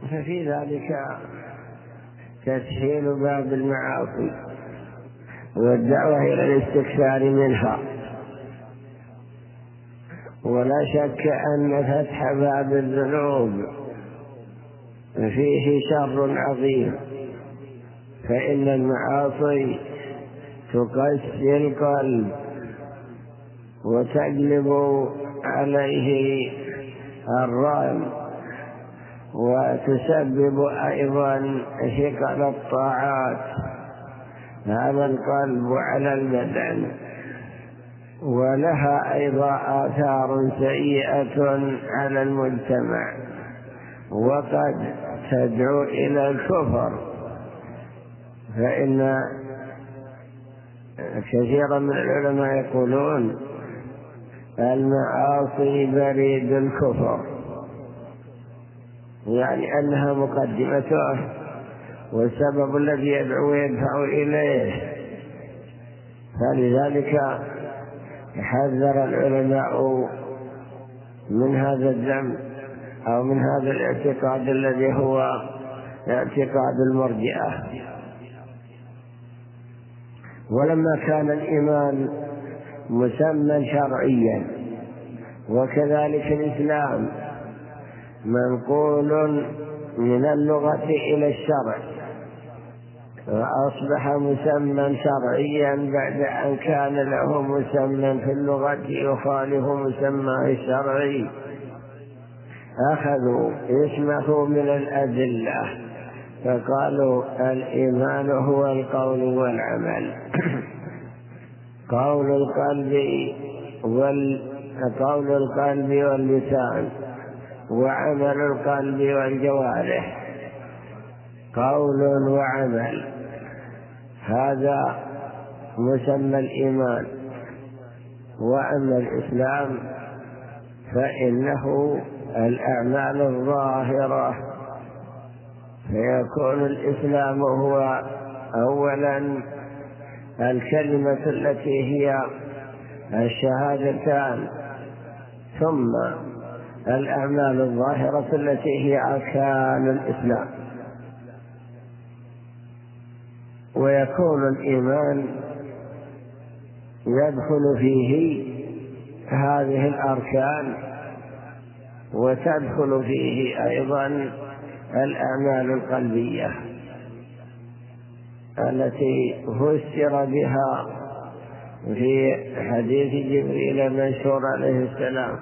ففي ذلك تسهيل باب المعاصي والدعوة إلى الاستكثار منها. ولا شك أن فتح باب الذنوب فيه شر عظيم، فإن المعاصي تقسي القلب وتجلب عليه الران، وتسبب أيضا ثقل الطاعات على القلب وعلى البدن، ولها أيضا آثار سيئة على المجتمع، وقد تدعو إلى الكفر. فإن كثيرا من العلماء يقولون المعاصي بريد الكفر، يعني أنها مقدمته والسبب الذي يدعو يدفع إليه. فلذلك حذر العلماء من هذا الذنب أو من هذا الاعتقاد الذي هو اعتقاد المرجئة. ولما كان الإيمان مسمى شرعيا وكذلك الإسلام منقول من اللغة إلى الشرع، وأصبح مسمى شرعيا بعد أن كان له مسمى في اللغة يخالف مسماه الشرعي، أخذوا اسمه من الأدلة فقالوا الإيمان هو القول والعمل. قول القلب واللسان، وعمل القلب والجوارح، قول وعمل، هذا مسمى الإيمان. وأما الإسلام فإنه الأعمال الظاهرة، فيكون الإسلام هو أولا الكلمة التي هي الشهادتان، ثم الأعمال الظاهرة التي هي أركان الإسلام. ويكون الإيمان يدخل فيه هذه الأركان، وتدخل فيه أيضا الأعمال القلبية التي فسر بها في حديث جبريل المشهور عليه السلام.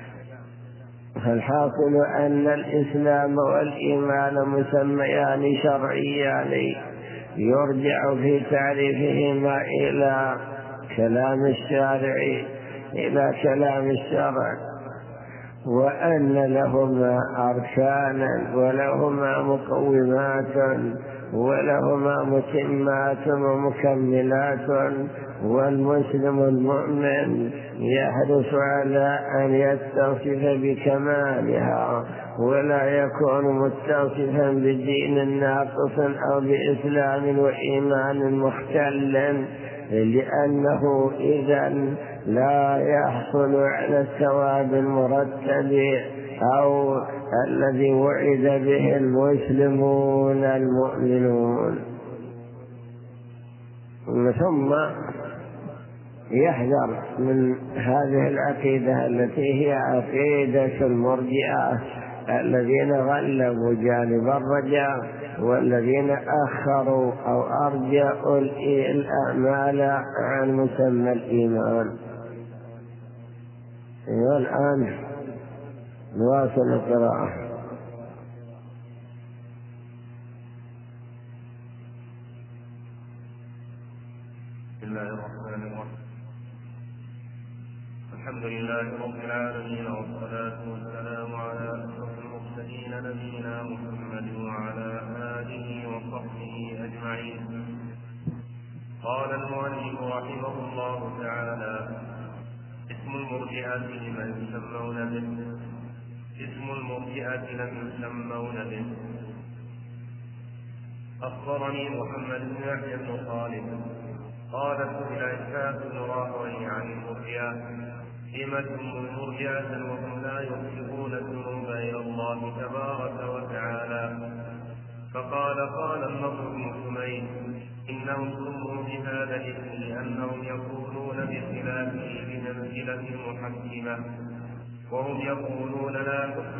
فالحاصل أن الإسلام والإيمان مسميان شرعيان يرجع في تعريفهما إلى كلام الشارع، إلى كلام الشرع، وأن لهما أركانا ولهما مقومات ولهما متمات ومكملات. والمسلم المؤمن يحرص على أن يتصف بكمالها، ولا يكون متصفا بدين ناقص أو بإسلام وإيمان مختل، لأنه إذن لا يحصل على الثواب المرتب أو الذي وعد به المسلمون المؤمنون. ثم يحذر من هذه العقيدة التي هي عقيدة المرجئة الذين غلبوا جانب الرجاء، والذين أخروا أو أرجأوا الأعمال عن مسمى الإيمان. والآن نواصل القراءة. بسم الله الرحمن الرحيم. الحمد لله رب العالمين، والصلاة والسلام على أشرف المرسلين نبينا محمد وعلى آله وصحبه أجمعين. قال المؤلف رحمه الله تعالى: اسم المرجئة لمن يسمون به. اسم المرجئة لم يسمون به. أخبرني محمد بن يحيى بن خالد قال: سئل إسحاق بن راهويه عن المرجئة: لم سموا مرجئة وهم لا ينسبون الذنوب إلى الله تبارك وتعالى؟ بالمنزلة المحكمة، وهم يقولون لا حكم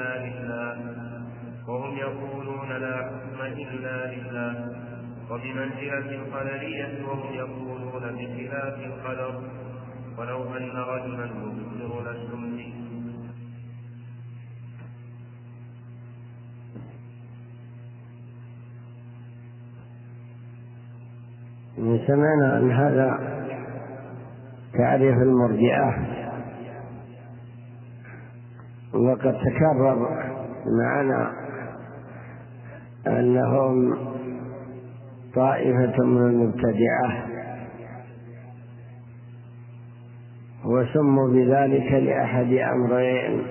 إلا لله، وبمنزلة القدرية وهم يقولون بخلاف القدر، ولو أن رجلا يبصر للشمس. سمعنا أن هذا تعريف المرجئة، وقد تكرر معنا أنهم طائفة من المبتدعة، وسموا بذلك لأحد أمرين: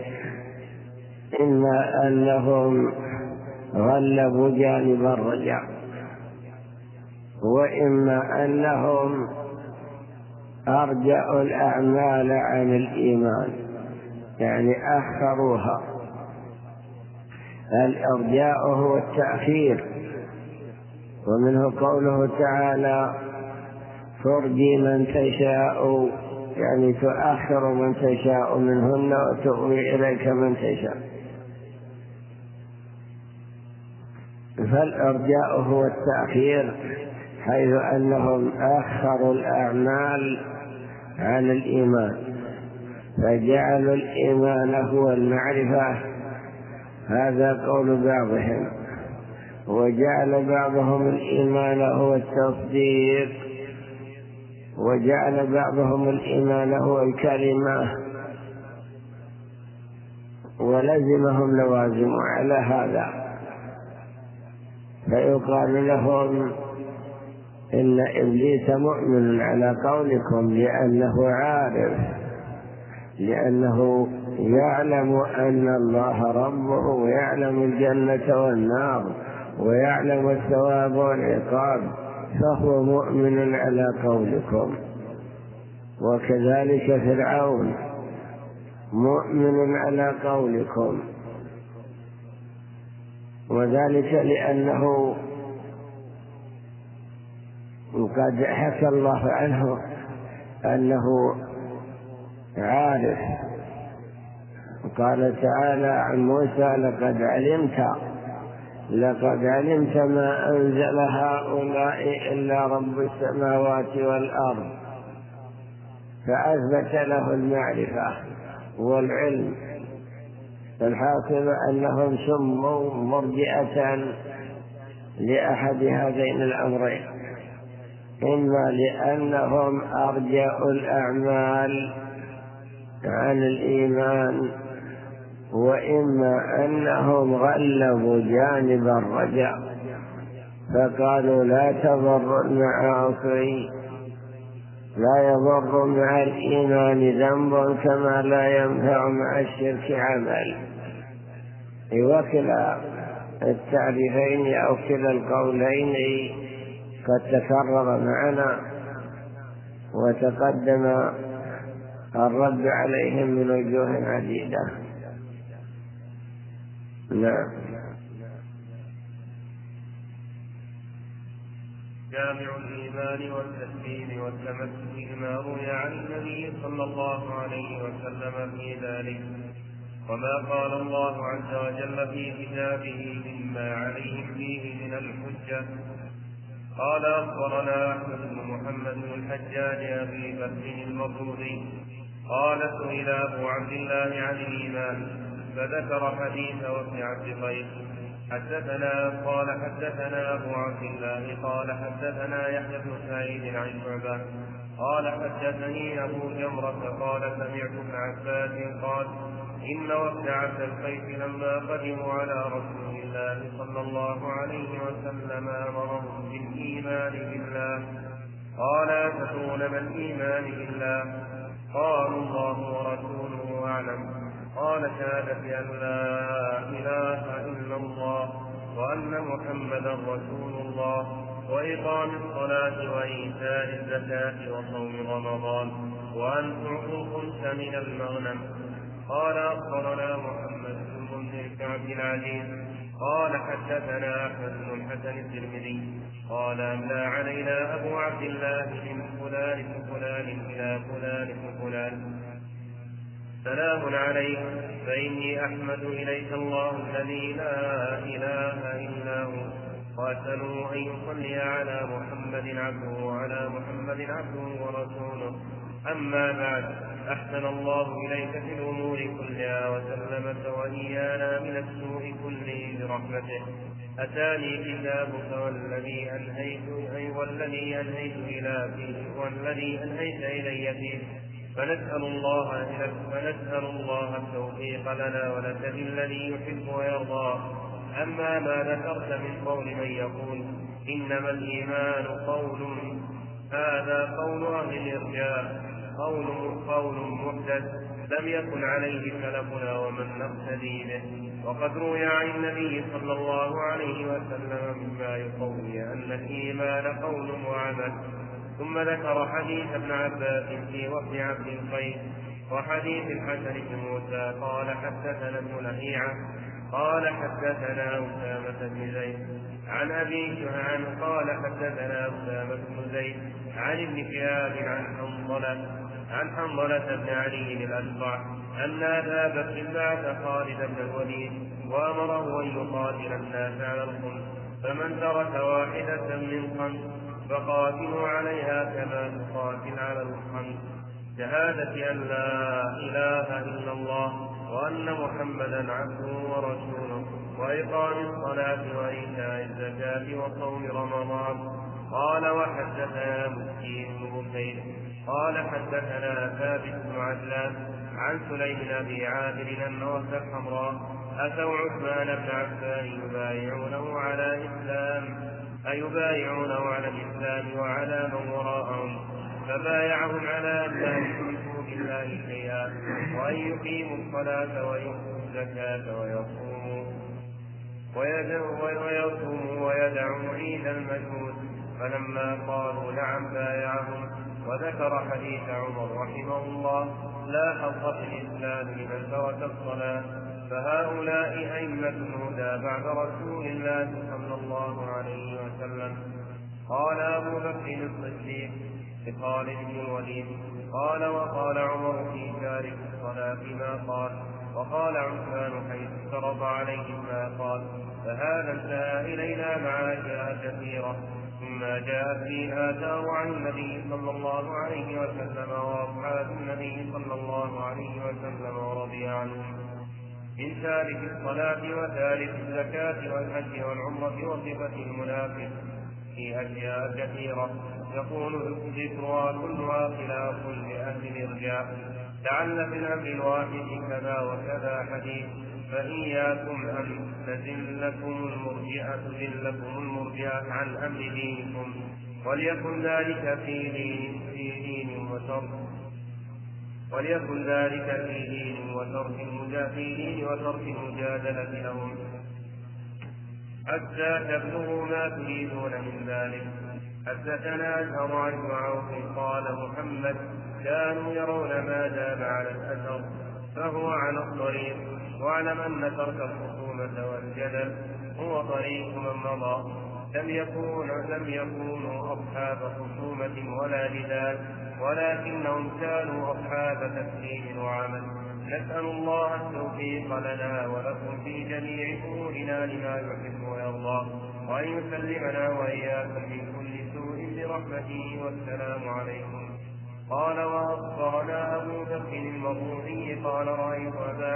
إما أنهم غلبوا جانب الرجع، وإما أنهم أرجعوا الأعمال عن الإيمان، يعني أخروها. الإرجاء هو التأخير، ومنه قوله تعالى: ترجي من تشاء، يعني تؤخر من تشاء منهن وتؤوي إليك من تشاء. فالإرجاء هو التأخير، حيث أنهم أخروا الأعمال عن الإيمان، فجعلوا الإيمان هو المعرفة، هذا قول بعضهم، وجعل بعضهم الإيمان هو التصديق، وجعل بعضهم الإيمان هو الكلمة، ولزمهم لوازم على هذا، فيقال لهم: إن إبليس مؤمن على قولكم، لأنه عارف، لأنه يعلم أن الله ربه، ويعلم الجنة والنار، ويعلم الثواب والعقاب، فهو مؤمن على قولكم. وكذلك فرعون مؤمن على قولكم، وذلك لأنه قد حكى الله عنه أنه عارف. قال تعالى عن موسى: لقد علمت ما أنزل هؤلاء إلا رب السماوات والأرض، فأثبت له المعرفة والعلم. فالحاصل أنهم سموا مرجئة لأحد هذين الأمرين: إما لأنهم أرجعوا الأعمال عن الإيمان، وإما أنهم غلبوا جانب الرجاء، فقالوا: لا تضر المعاصي، لا يضر مع الإيمان ذنب كما لا ينفع مع الشرك عمل. وكلا التعريفين أو كلا القولين قد تكرر معنا، وتقدم الرد عليهم من وجوه عديدة. نعم. جامع الإيمان والتسليم والتمسك بما روي عن النبي صلى الله عليه وسلم في ذلك، وما قال الله عز وجل في كتابه مما عليهم فيه من الحجة. قال: أخبرنا أحمد بن محمد بن الحجاج أبي بكر المفروضي قال: سئل أبو عبد الله عن الإيمان، فذكر حديث وفد عبد قيس. حدثنا أبو عبد الله قال: حدثنا يحيى بن سعيد عن شعبة قال: حدثني أبو جمرة قال: سمعت ابن عباس قال: إن وفد عبد القيس لما قدموا على رسول الله صلى الله عليه وسلم أمرهم بالإيمان بالله. قال: أتدرون ما الإيمان بالله؟ قالوا: الله ورسوله أعلم. قال: شهادة أن لا إله إلا الله وأن محمدا رسول الله، وإقام الصلاة وإيتاء الزكاة وصوم رمضان، وأن تعطوا الخمس من المغنم. قال: أخبرنا محمد بن منذر بن عبد العزيز قال حدثنا أحمد بن الحسن الترمذي قال أملى علينا أبو عبد الله من فلان بن فلان إلى فلان بن فلان سلام عليك فإني أحمد إليك الله الذي لا إله إلا هو وأسأله أن يصلي على محمد عبده وعلى محمد عبده ورسوله. أما بعد، أحسن الله إليك في الأمور كلها وسلمك وإيانا من السوء كله برحمته. أتاني كتابك والذي أنهيت إلي فيه، فنسأل الله التوفيق لنا ولك بالذي يحب ويرضى. أما ما ذكرت من قول من يقول إنما الإيمان قول، هذا قول أهل الإرجاء، قول محدث لم يكن عليه سلفنا ومن نقتدي به. وقد روي عن النبي صلى الله عليه وسلم مما يقوي أن الإيمان قول وعمل. ثم ذكر حديث ابن عباس في وفد عبد القيس وحديث الحسن بن موسى قال حدثنا ابن لهيعة قال حدثنا أسامة بن زيد عن أبي شهان قال حدثنا أسامة بن زيد عن ابن شهاب عن حنظلة بن علي الأشقع أن أبا بكر بعث خالد بن الوليد وأمره أن يقاتل الناس على الخمس، فمن ترك واحدة من خمس فقاتلوا عليها كما تقاتل على الخمس، شهادة أن لا إله إلا الله وأن محمدا عبده ورسوله، وإقام الصلاة وإيتاء الزكاة وصوم رمضان. قال وحدثنا مسكين بن بكير قال حدثنا ثابت بن عجلان عن سليم بن أبي عامر أن وفد الحمراء أتوا عثمان بن عفان يبايعونه على الإسلام وعلى من وراءهم، فبايعهم على أن لا يشركوا بالله شيئا وأن يقيموا الصلاة ويؤتوا الزكاة ويصوموا ويدعوا عيد المجوس. فلما قالوا نعم بايعهم. وذكر حديث عمر رحمه الله لا حظ في الإسلام لمن ترك الصلاة، فهؤلاء أئمة الهدى بعد رسول الله صلى الله عليه وسلم. قال أبو بكر الصديق لخالد بن الوليد قال وقال عمر في تارك الصلاة ما قال، وقال عثمان حيث افترض عليهم ما قال. فهذا انتهى إلينا مع أشياء كثيرة مما جاءت فيه آثار عن النبي صلى الله عليه وسلم وأصحاب النبي صلى الله عليه وسلم ورضي عنهم من تارك الصلاة وتارك الزكاة والحج والعمرة وصفة المنافق في أشياء كثيرة يقول ذكرها كلها خلاف لأهل الإرجاء. لعل في الأمر الواحد كذا وكذا حديث، فإياكم أن تزلكم المرجئة عن أمر دينكم، وليكن ذلك في دين وترك المجادلة لهم حتى تبلغوا ما تريدون من ذلك. حدثنا أزهر عن عوف قال محمد كانوا يرون ما دام على الأثر فهو على الطريق، واعلم أن ترك الخصومة والجدل هو طريق من مضى. لم يكونوا أصحاب خصومة ولا جدال، ولكنهم كانوا أصحاب تسليم وعمل. نسأل الله التوفيق لنا ولكم في جميع أمورنا لما يحب ويرضى، وأن يسلمنا وإياكم من كل سوء برحمته. والسلام عليكم. قال وأخبرنا أبو بكر المروزي قال رأيت أبا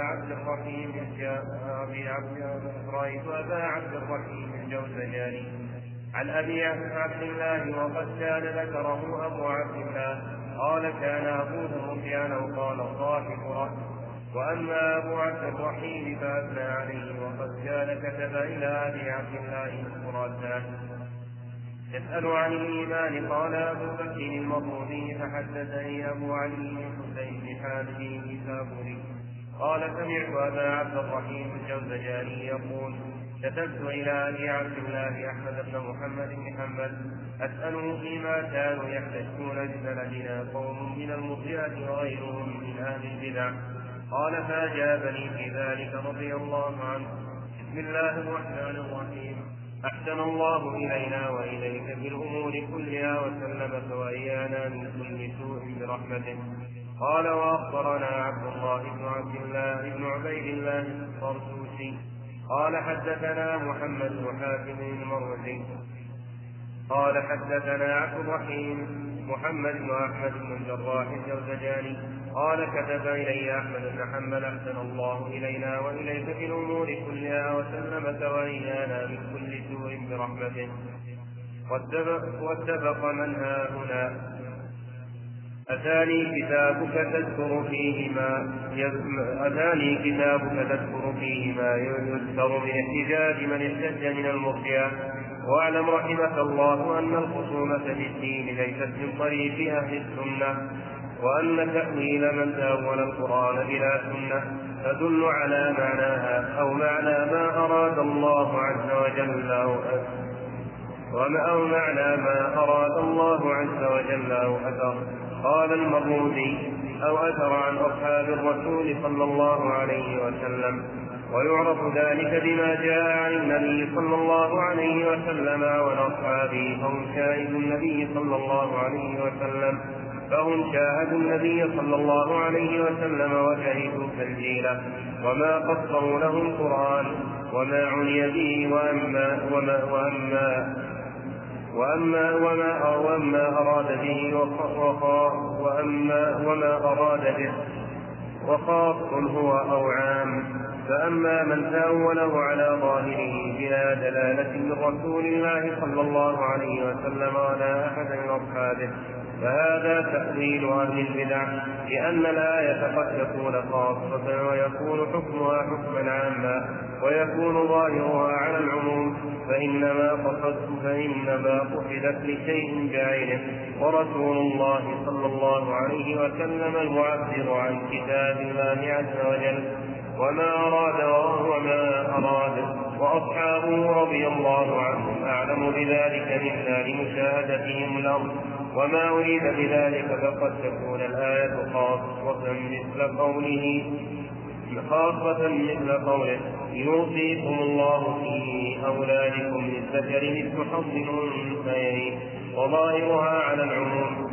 عبد الرحيم الجوزجاني عن أبي عبد الله وقد كان ذكره أبو عبد الله قال كان أبوه رفيعا وقال صاحب رأس. وأما أبو عبد الرحيم فأثنى عليه وقد كان كتب إلى أبي عبد الله خراسان يسأل عن الإيمان. قال أبو بكر المروزي فحدثني أبو علي حسين بن حامد النسابوري قال سمعت أبا عبد الرحيم الجوزجاني يقول كتبت إلى أبي عبد الله أحمد بن محمد بن حنبل أسأله فيما كانوا يحتجون بسندنا قوم من المرجئة وغيرهم من أهل البدع. قال فأجابني في ذلك رضي الله عنه بسم الله الرحمن الرحيم. أحسن الله إلينا وإليك في الأمور كلها وسلمك وإيانا من كل سوء برحمته. قال وأخبرنا عبد الله بن عبد الله بن عبيد الله الطرسوسي قال حدثنا محمد بن حاتم المروزي قال حدثنا عبد الرحيم محمد بن أحمد بن الجراح الجوزجاني قال كتب إلي أحمد بن حنبل أحسن الله إلينا وإليك في الأمور كلها وسلمك وإيانا من كل سوء برحمته. واتفق من ها هنا. أتاني كتابك تذكر فيه ما يذكر من احتجاج من احتج من المرجئة. واعلم رحمك الله أن الخصومة في الدين ليست من طريق أهل السنة، وأن تأويل من تأول القرآن بلا سنة تدل على معناها أو معنى ما أراد الله عز وجل أو معنى ما أراد الله عز وجل أو أثر. قال المروزي أو أثر عن أصحاب الرسول صلى الله عليه وسلم. ويعرف ذلك بما جاء عن النبي صلى الله عليه وسلم وعن أصحابه فهم شاهدوا النبي صلى الله عليه وسلم وشهدوا تنزيله وما قصروا له القرآن وما عني به وما أراد به وخاص هو أو عام. فأما من تأوله على ظاهره بلا دلالة من رسول الله صلى الله عليه وسلم ولا أحد من أصحابه فهذا تأويل أهل البدع، لأن الآية قد تكون خاصة ويكون حكمها حكما عاما ويكون ظاهرها على العموم، فإنما قصدت لشيء بعينه. ورسول الله صلى الله عليه وسلم المعبر عن كتاب الله عز وجل وما أراد وأصحابه رضي الله عنهم أعلم بذلك منا لمشاهدتهم الأرض. وما أريد بذلك فقد تكون الآية خاصة مثل قوله يوصيكم الله في أولادكم للذكر مثل حظ الأنثيين، وظاهرها على العموم.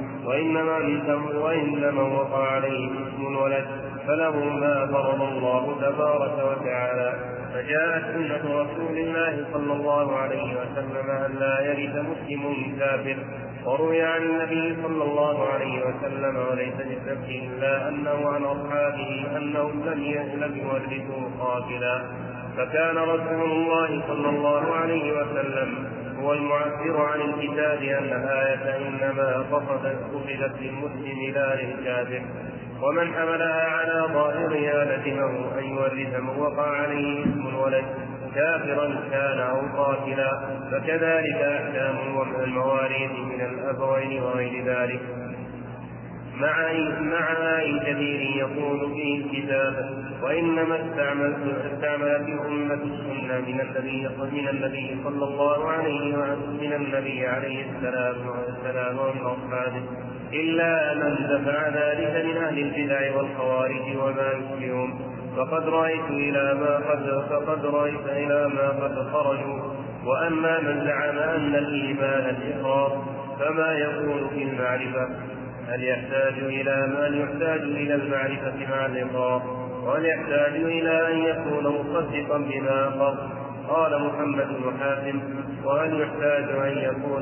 وإنما وقع عليه اسم الولد فله ما فرض الله تبارك وتعالى. فجاءت سنة رسول الله صلى الله عليه وسلم أن لا يرث مسلم كافر. وروي عن النبي صلى الله عليه وسلم وليس بالسبب إلا أنه عن أصحابه أنهم لم يورثوا قاتلا. فكان رسول الله صلى الله عليه وسلم هو المعبر عن الكتاب أن الآية إنما قصدت للمسلم لا للكافر، ومن حملها على ظاهرها لزمه أن يورث من وقع عليه اسم الولد كافرا كان أو قاتلا. فكذلك أحكام المواريث من الأبوين وغير ذلك مع آي كثير يقول فيه الكتاب. وإنما استعملت أمة السنة من النبي صلى الله عليه السلام ومن أصحابه، إلا من دفع ذلك من أهل البدع والخوارج وما يشبههم. فقد رأيت إلى ما قد خرجوا. وأما من زعم أن الإيمان الإقرار فما يكون في المعرفة، هل يحتاج إلى المعرفة مع الإقرار، وهل يحتاج إلى أن يكون مصدقا بما أقر. قال محمد بن حاتم وهل يحتاج أن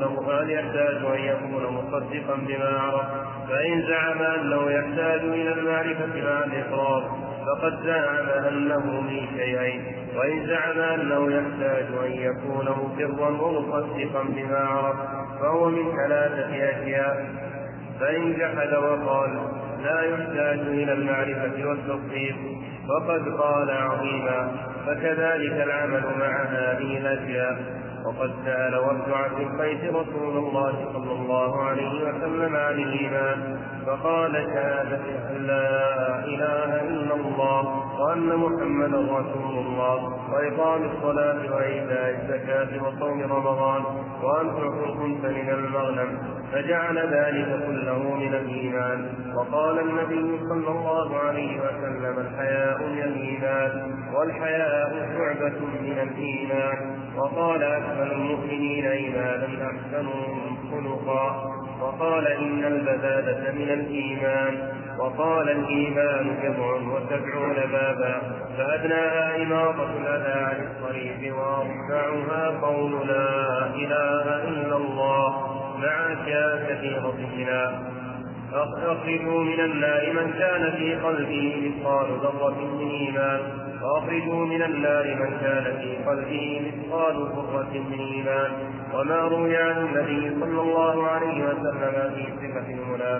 يكون مصدقا بما عرف. فإن زعم أنه يحتاج إلى المعرفة مع الإقرار فقد زعم أنه من شيئين. وإن زعم أنه يحتاج أن يكون مقرا ومصدقا بما عرف فهو من 3 أشياء. فإن جحد وقال لا يحتاج إلى المعرفة والتصديق فقد قال عظيما. فكذلك العمل مع هذه الأشياء. وقد سأل وفد عبد القيس رسول الله صلى الله عليه وسلم عن الإيمان فقال شهادة أن لا إله إلا الله وأن محمدا رسول الله وإقام الصلاة وإيتاء الزكاة وصوم رمضان وأن تعطوا الخمس من المغنم، فجعل ذلك كله من الإيمان. وقال النبي صلى الله عليه وسلم الحياء من الإيمان والحياء الحياء شعبة من الإيمان. وقال أكمل المؤمنين إيمانا أحسنهم خلقا. وقال إن البذاذة من الإيمان. وقال الإيمان 79 بابا، فأدناها إماطة الأذى عن الطريق، وأرفعها قول لا إله إلا الله مع أشياء كثيرة منها. أخرجوا من النار من كان في قلبه مثقال ذرة من إيمان، وأخرجوا من النار من كان في قلبه مثقال ذرة من إيمان. وما روي عن النبي صلى الله عليه وسلم في صفة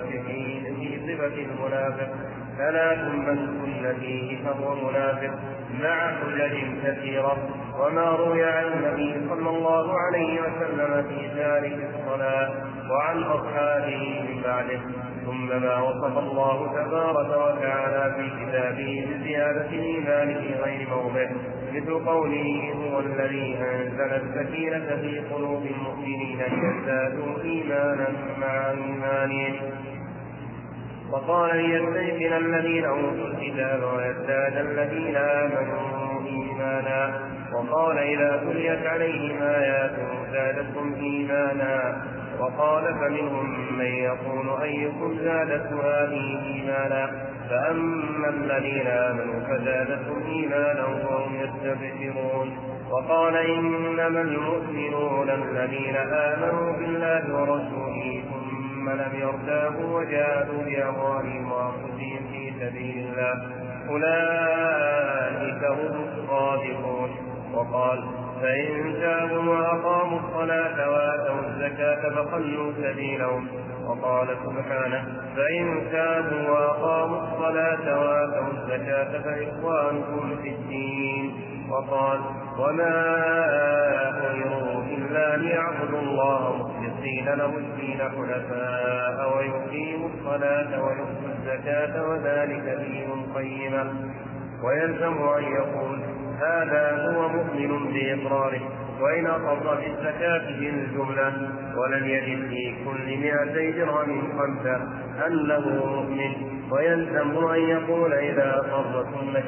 المنافق 3 من كن فيه فهو منافق مع حجج كثيرة. وما روي عن النبي صلى الله عليه وسلم في ذلك الصلاة وعن أصحابه من بعده. ثم ما وصف الله تبارك وتعالى في كتابه بزيادة الإيمان في غير موضع، مثل قوله هو الذي أنزل السكينة في قلوب المؤمنين ليزدادوا إيمانا مع إيمانهم. وقال ليستيقن الذين أوتوا الكتاب ويزداد الذين آمنوا إيمانا. وقال إذا تليت عليهم آياته زادتهم إيمانا. وقال فمنهم من يقول أيكم زادته هذه إيمانا، فأما الذين آمنوا فزادتهم إيمانا وهم يستبشرون. وقال إنما المؤمنون الذين آمنوا بالله ورسوله ثم لم يرتابوا وجاهدوا بأموالهم وأنفسهم في سبيل الله أولئك هم الصادقون. وقال فإن تابوا وأقاموا الصلاة وآتوا الزكاة فخلوا سبيلهم. وقال سبحانه فإن تابوا وأقاموا الصلاة وآتوا الزكاة فإخوانكم في الدين. وقال وما أمروا إلا ليعبدوا الله مخلصين له الدين حنفاء ويقيموا الصلاة ويؤتوا الزكاة وذلك دين القيمة. ويلزم أن يقول هذا هو مؤمن بإقراره، وإن أقر بالزكاة بالجملة ولم يجد في كل 200 درهم 5 أنه مؤمن. ويلزم أن يقول إذا أقر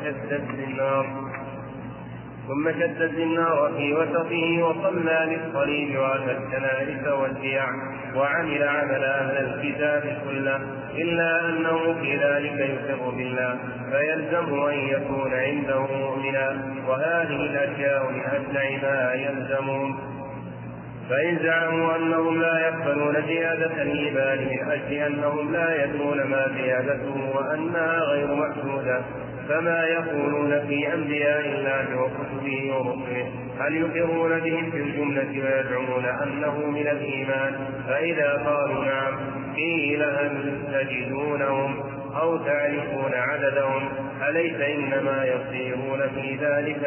ثم شدد النار في وسطه وصلى للصليب وأتى الكنائس والبيع وعمل عمل أهل الكتاب كله إلا أنه في ذلك يقر بالله، فيلزم أن يكون عنده مؤمنا. وهذه الأشياء من أشنع ما يلزمون. فإن زعموا أنهم لا يقبلون زيادة الإيمان من أجل أنهم لا يدرون ما زيادته وأنها غير محدودة، فما يقولون في أنبياء الله وكتبه ورسله؟ هل يقرون بهم في الجملة ويدعون أنه من الإيمان؟ فإذا قالوا نعم قيل هل تجدونهم أو تعرفون عددهم؟ أليس إنما يصيرون في ذلك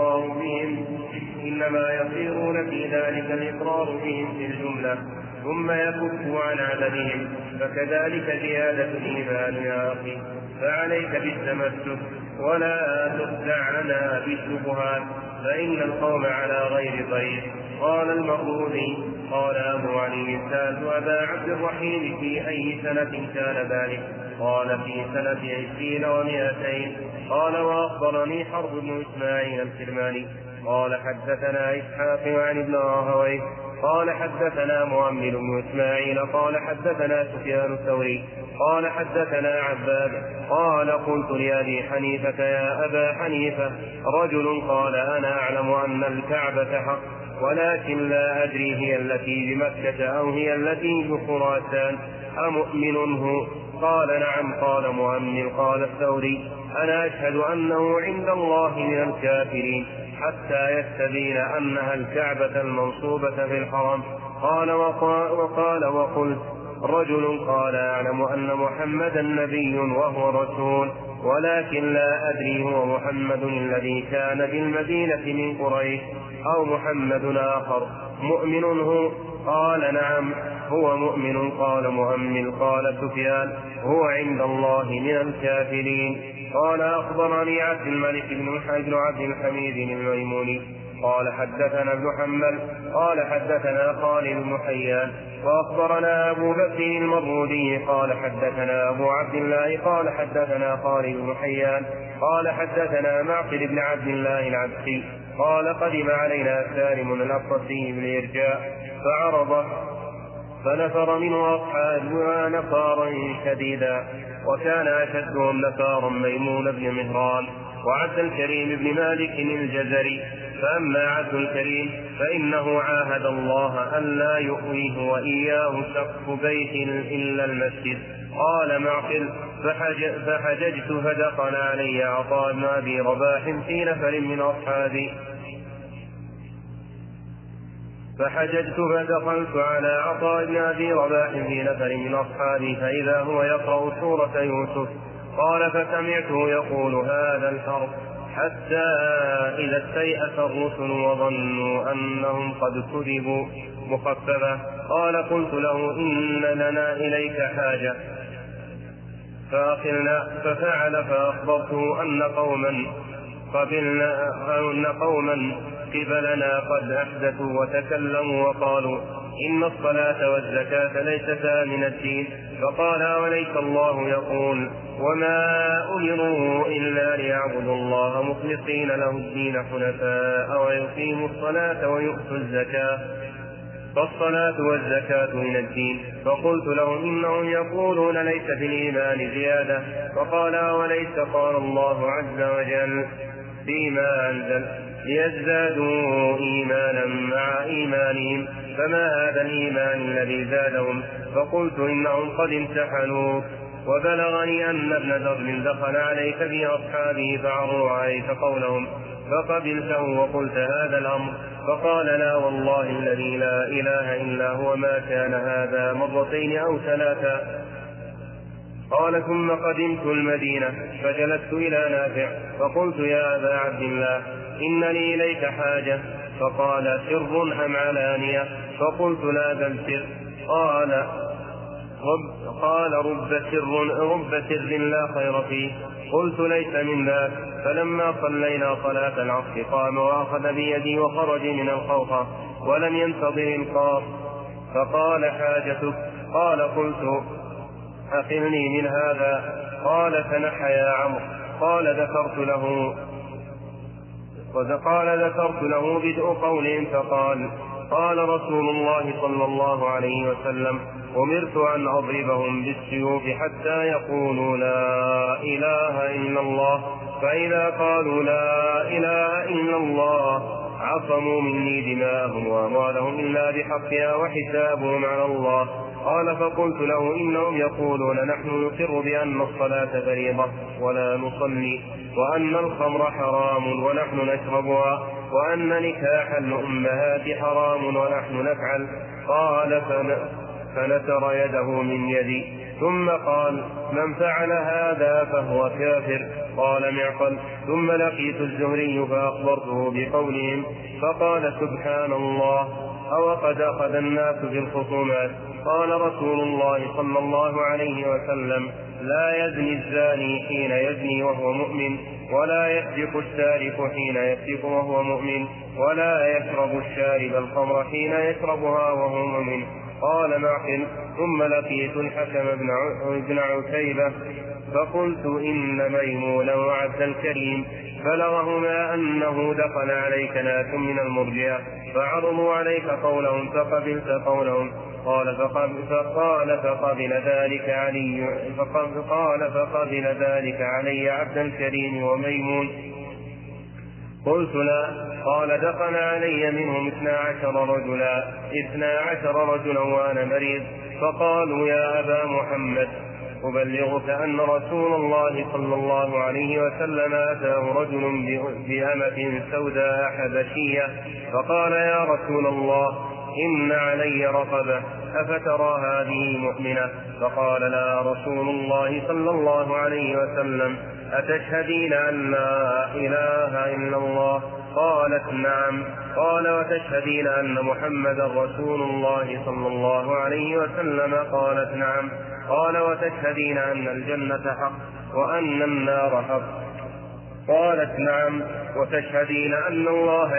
الإقرار بهم في الجملة ثم يكفوا عن عددهم؟ فكذلك زيادة الإيمان يا أخي، فعليك بالتمسك ولا تخدعنا بالشبهات، فإن القوم على غير طريق. قال المروذي قال أبو علي سألت أبا عبد الرحيم في أي سنة كان ذلك؟ قال في سنة 20 و200. قال وأخبرني حرب بن إسماعيل الكرماني قال حدثنا إسحاق عن ابن راهويه قال حدثنا مؤمل بن إسماعيل قال حدثنا سفيان الثوري قال حدثنا عباد قال قلت لأبي حنيفة يا أبا حنيفة رجل قال أنا أعلم أن الكعبة حق ولكن لا أدري هي التي بمكة أو هي التي بخراسان أمؤمن هو؟ قال نعم. قال مؤمل قال الثوري أنا أشهد أنه عند الله من الكافرين حتى يستبين أنها الكعبة المنصوبة في الحرم. قال وقلت رجل قال أعلم أن محمدا نبي وهو رسول ولكن لا أدري هو محمد الذي كان بالمدينة من قريش أو محمد آخر مؤمن هو؟ قال نعم هو مؤمن. قال مؤمل قال سفيان هو عند الله من الكافرين قال أخبرني عبد الملك بن عبد الحميد الميموني قال حدثنا ابن حنبل قال حدثنا خالد بن حيان وأخبرنا أبو بكر المرودي قال حدثنا أبو عبد الله قال حدثنا خالد بن حيان قال حدثنا معقل بن عبد الله العبسي قال قدم علينا سالم الأقصي بالإرجاء فعرض فنفر منه أصحابنا نفارا شديدا وكان أشدهم نفارا ميمون بن مهران وعبد الكريم بن مالك الجزري. فأما عبد الكريم فإنه عاهد الله أن لا يؤويه وإياه سقف بيت إلا المسجد. قال معقل فحججت فدخل علي عطاء بن أبي رباح في نفر من أصحابي فدخلت على عطاء بن أبي رباح في نفر من أصحابي فإذا هو يقرأ سورة يوسف. قال فسمعته يقول هذا الحرف حتى إذا استيأس الرسل وظنوا أنهم قد كذبوا مخففة. قال قلت له إن لنا إليك حاجة ففعل فأخبرته أن قوما قبلنا قد أحدثوا وتكلموا وقالوا إن الصلاة والزكاة ليستا من الدين. فقال وليس الله يقول وما أمروا إلا ليعبدوا الله مخلصين له الدين حنفاء ويقيموا الصلاة ويؤتوا الزكاة فالصلاة والزكاة من الدين. فقلت لهم إنهم يقولون ليس في الإيمان زيادة. فقال وليس قال الله عز وجل فيما أنزل ليزدادوا إيمانا مع إيمانهم فما هذا الإيمان الذي زادهم. فقلت إنهم قد امتحنوك وبلغني أن ابن ذر دخل عليك في أصحابه فعروا عليك قولهم فقبلته وقلت هذا الأمر. فقال لا والله الذي لا إله إلا هو ما كان هذا مرتين أو ثلاثا. قال ثم قدمت المدينة فجلست إلى نافع فقلت يا أبا عبد الله إن لي إليك حاجة. فقال سر أم علانية؟ فقلت لا بل سر. قال رب سر لا خير فيه. قلت ليس من ذاك. فلما صلينا صلاة العصر قام وأخذ بيدي وخرج من الخوخة ولم ينتظر القاص. فقال حاجتك؟ قال قلت أخذني من هذا. قال فنحى يا عمرو. قال ذكرت له بدء قول فقال قال رسول الله صلى الله عليه وسلم أمرت أن أضربهم بالسيوف حتى يقولوا لا إله إلا الله فإذا قالوا لا إله إلا الله عصموا مني دماءهم وأموالهم إلا بحقها وحسابهم على الله. قال فقلت له إنهم يقولون نحن نقر بأن الصلاة فريضة ولا نصلي وأن الخمر حرام ونحن نشربها وأن نكاح الأمهات حرام ونحن نفعل. قال فنتر يده من يدي ثم قال من فعل هذا فهو كافر. قال معقل ثم لقيت الزهري فأخبرته بقولهم فقال سبحان الله أو قد أخذ الناس في الخصومات. قال رسول الله صلى الله عليه وسلم لا يزني الزاني حين يزني وهو مؤمن ولا يسرق السارق حين يسرق وهو مؤمن ولا يشرب الشارب الخمر حين يشربها وهو مؤمن. قال معقل ثم لقيت الحكم بن عتيبة فقلت إن ميمون وعبد الكريم بلغهما أنه دخل عليك ناس من المرجئة فعرضوا عليك قولهم فقبلت قولهم. قال فقبل ذلك علي عبد الكريم وميمون. قلت لا. قال دخل علي منهم 12 رجلا وأنا مريض فقالوا يا أبا محمد أبلغك أن رسول الله صلى الله عليه وسلم أتاه رجل بأمة سوداء حبشية فقال يا رسول الله إن علي رقبة أفترى هذه مؤمنة؟ فقال لا رسول الله صلى الله عليه وسلم أتشهدين أن لا إله إلا الله؟ قالت نعم. قال وتشهدين أن محمد رسول الله صلى الله عليه وسلم؟ قالت نعم. قال وتشهدين أن الجنة حق؟ وأن النار حق؟ قالت نعم. وتشهدين أن الله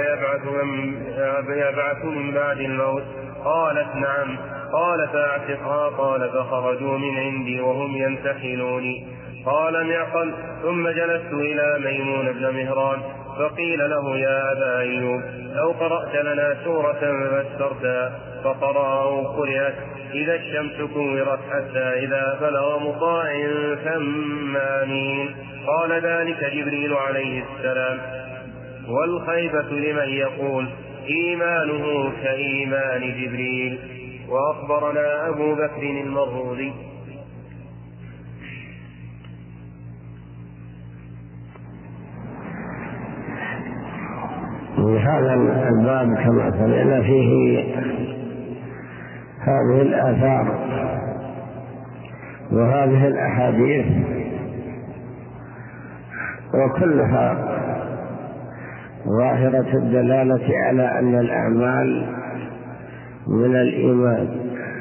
يبعث من بعد الموت؟ قالت نعم. قال فاعتقها. قال فخرجوا من عندي وهم يمتحنوني. قال معقل: ثم جلست إلى ميمون بن مهران فقيل له: يا أبا أيوب، لو قرأت لنا سورة فسرتها. فقرأ أو قرأت: إذا الشمس كورت حتى إذا بلغ مطاع ثم آمين. قال: ذلك جبريل عليه السلام. والخيبة لمن يقول إيمانه كإيمان جبريل. وأخبرنا أبو بكر المروذي. هذا الباب كما سمعنا فيه هذه الآثار وهذه الأحاديث، وكلها ظاهرة الدلالة على أن الأعمال من الإيمان،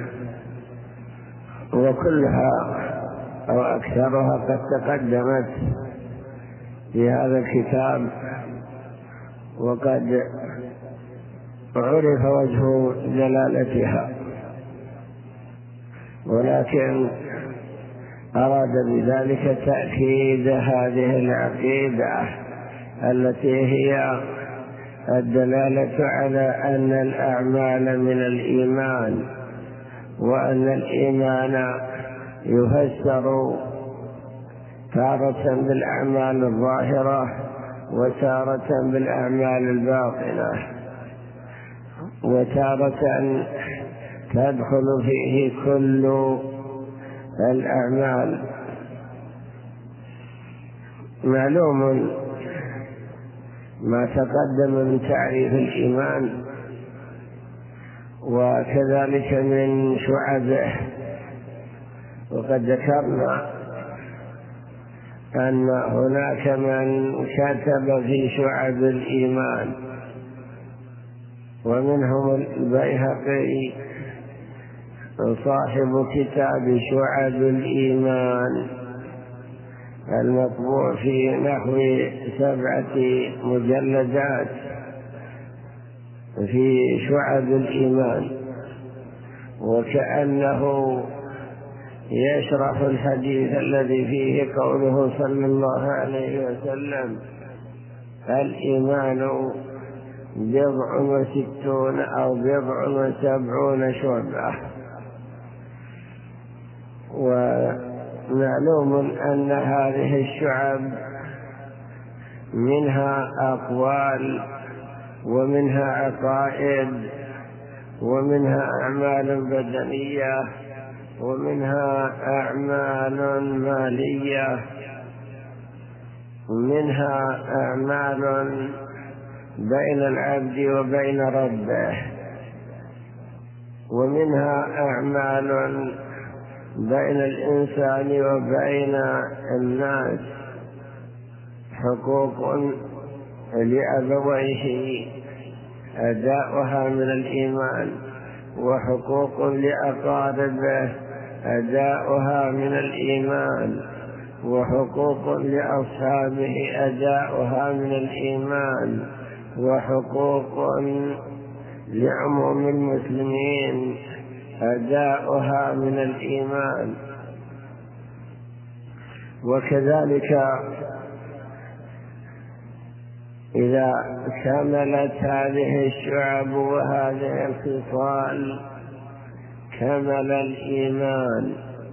وكلها أو أكثرها قد تقدمت في هذا الكتاب، وقد عرف وجه دلالتها، ولكن أراد بذلك تأكيد هذه العقيدة التي هي الدلالة على أن الأعمال من الإيمان، وأن الإيمان يفسر تارة بالأعمال الظاهرة وتارة بالأعمال الباطنة، وتارة تدخل فيه كل الأعمال. معلوم ما تقدم من تعريف الإيمان وكذلك من شعبه، وقد ذكرنا أن هناك من كتب في شعب الإيمان، ومنهم البيهقي صاحب كتاب شعب الإيمان المطبوع في نحو 7 مجلدات في شعب الإيمان، وكأنه يشرح الحديث الذي فيه قوله صلى الله عليه وسلم: الإيمان 67 أو 70 شعبة. ومعلوم أن هذه الشعب منها أقوال ومنها عقائد ومنها أعمال بدنية ومنها أعمال مالية ومنها أعمال بين العبد وبين ربه ومنها أعمال بين الإنسان وبين الناس، حقوق لأبويه أداؤها من الإيمان، وحقوق لأقاربه أداؤها من الإيمان، وحقوق لأصحابه أداؤها من الإيمان، وحقوق لعموم المسلمين أداؤها من الإيمان. وكذلك إذا كملت هذه الشعب وهذه الخصال كمل الإيمان،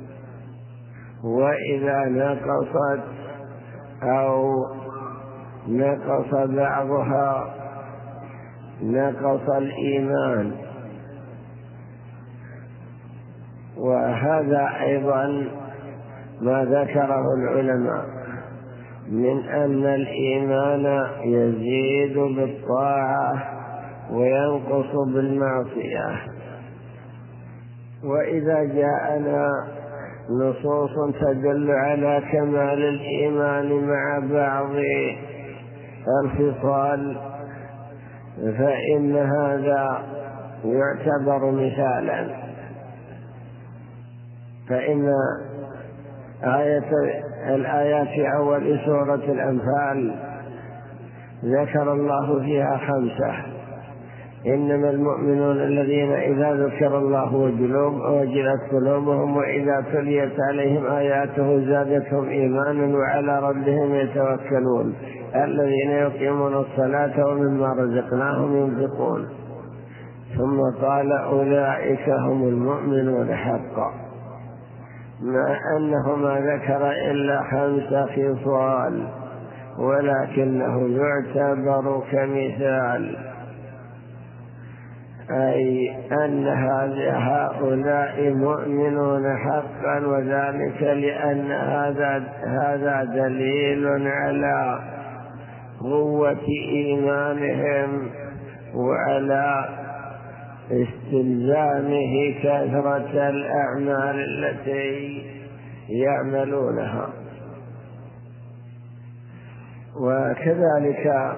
وإذا نقصت أو نقص بعضها نقص الإيمان. وهذا أيضا ما ذكره العلماء من أن الإيمان يزيد بالطاعة وينقص بالمعصية. وإذا جاءنا نصوص تدل على كمال الإيمان مع بعض الخصال فإن هذا يعتبر مثالا، فإن آية الآيات في أول سورة الأنفال ذكر الله فيها 5: إنما المؤمنون الذين إذا ذكر الله وجلت قلوبهم وإذا تليت عليهم آياته زادتهم إيمانا وعلى ربهم يتوكلون الذين يقيمون الصلاة ومما رزقناهم ينفقون. ثم قال أولئك هم المؤمنون حقا، مع أنه ما ذكر إلا 5 خصال، ولكنه يعتبر كمثال، أي أن هؤلاء مؤمنون حقا، وذلك لأن هذا دليل على قوة إيمانهم وعلى استلزامه كثرة الأعمال التي يعملونها. وكذلك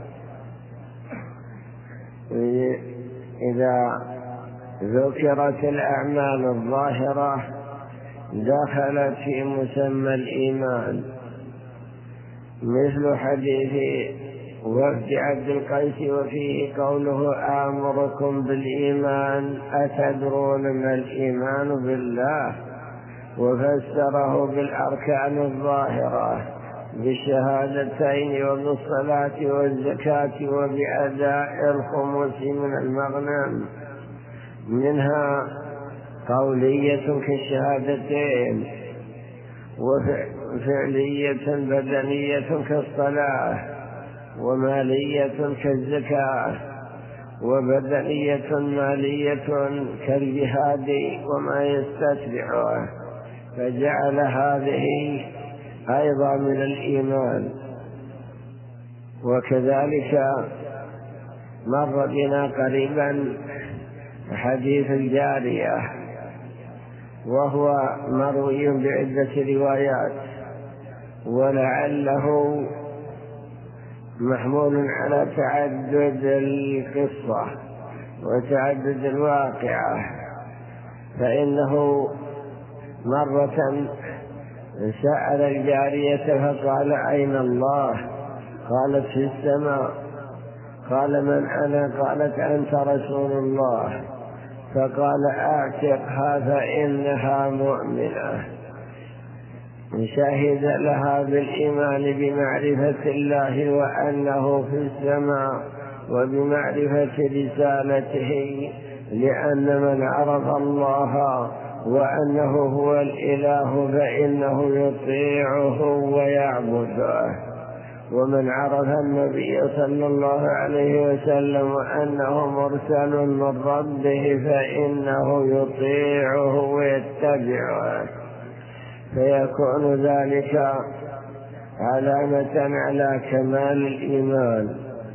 إذا ذكرت الأعمال الظاهرة دخلت في مسمى الإيمان، مثل حديث وفد عبد القيس وفيه قوله آمركم بالإيمان أتدرون ما الإيمان بالله، وفسره بالأركان الظاهرة بالشهادتين وبالصلاة والزكاة وبأداء الخمس من المغنم، منها قولية كالشهادتين، وفعلية بدنية كالصلاة، ومالية كالزكاة، وبدنية مالية كالجهاد وما يستتبعه، فجعل هذه أيضا من الإيمان. وكذلك مر بنا قريبا حديث الجارية، وهو مروي بعدة روايات، ولعله محمول على تعدد القصة وتعدد الواقعة، فإنه مرة سأل الجارية فقال أين الله؟ قالت في السماء. قال من أنا؟ قالت أنت رسول الله. فقال أعتقها فإنها مؤمنة. شهد لها بالإيمان بمعرفة الله وأنه في السماء وبمعرفة رسالته، لأن من عرف الله وأنه هو الإله فإنه يطيعه ويعبده، ومن عرف النبي صلى الله عليه وسلم وأنه مرسل من ربه فإنه يطيعه ويتبعه، فيكون ذلك علامة على كمال الإيمان.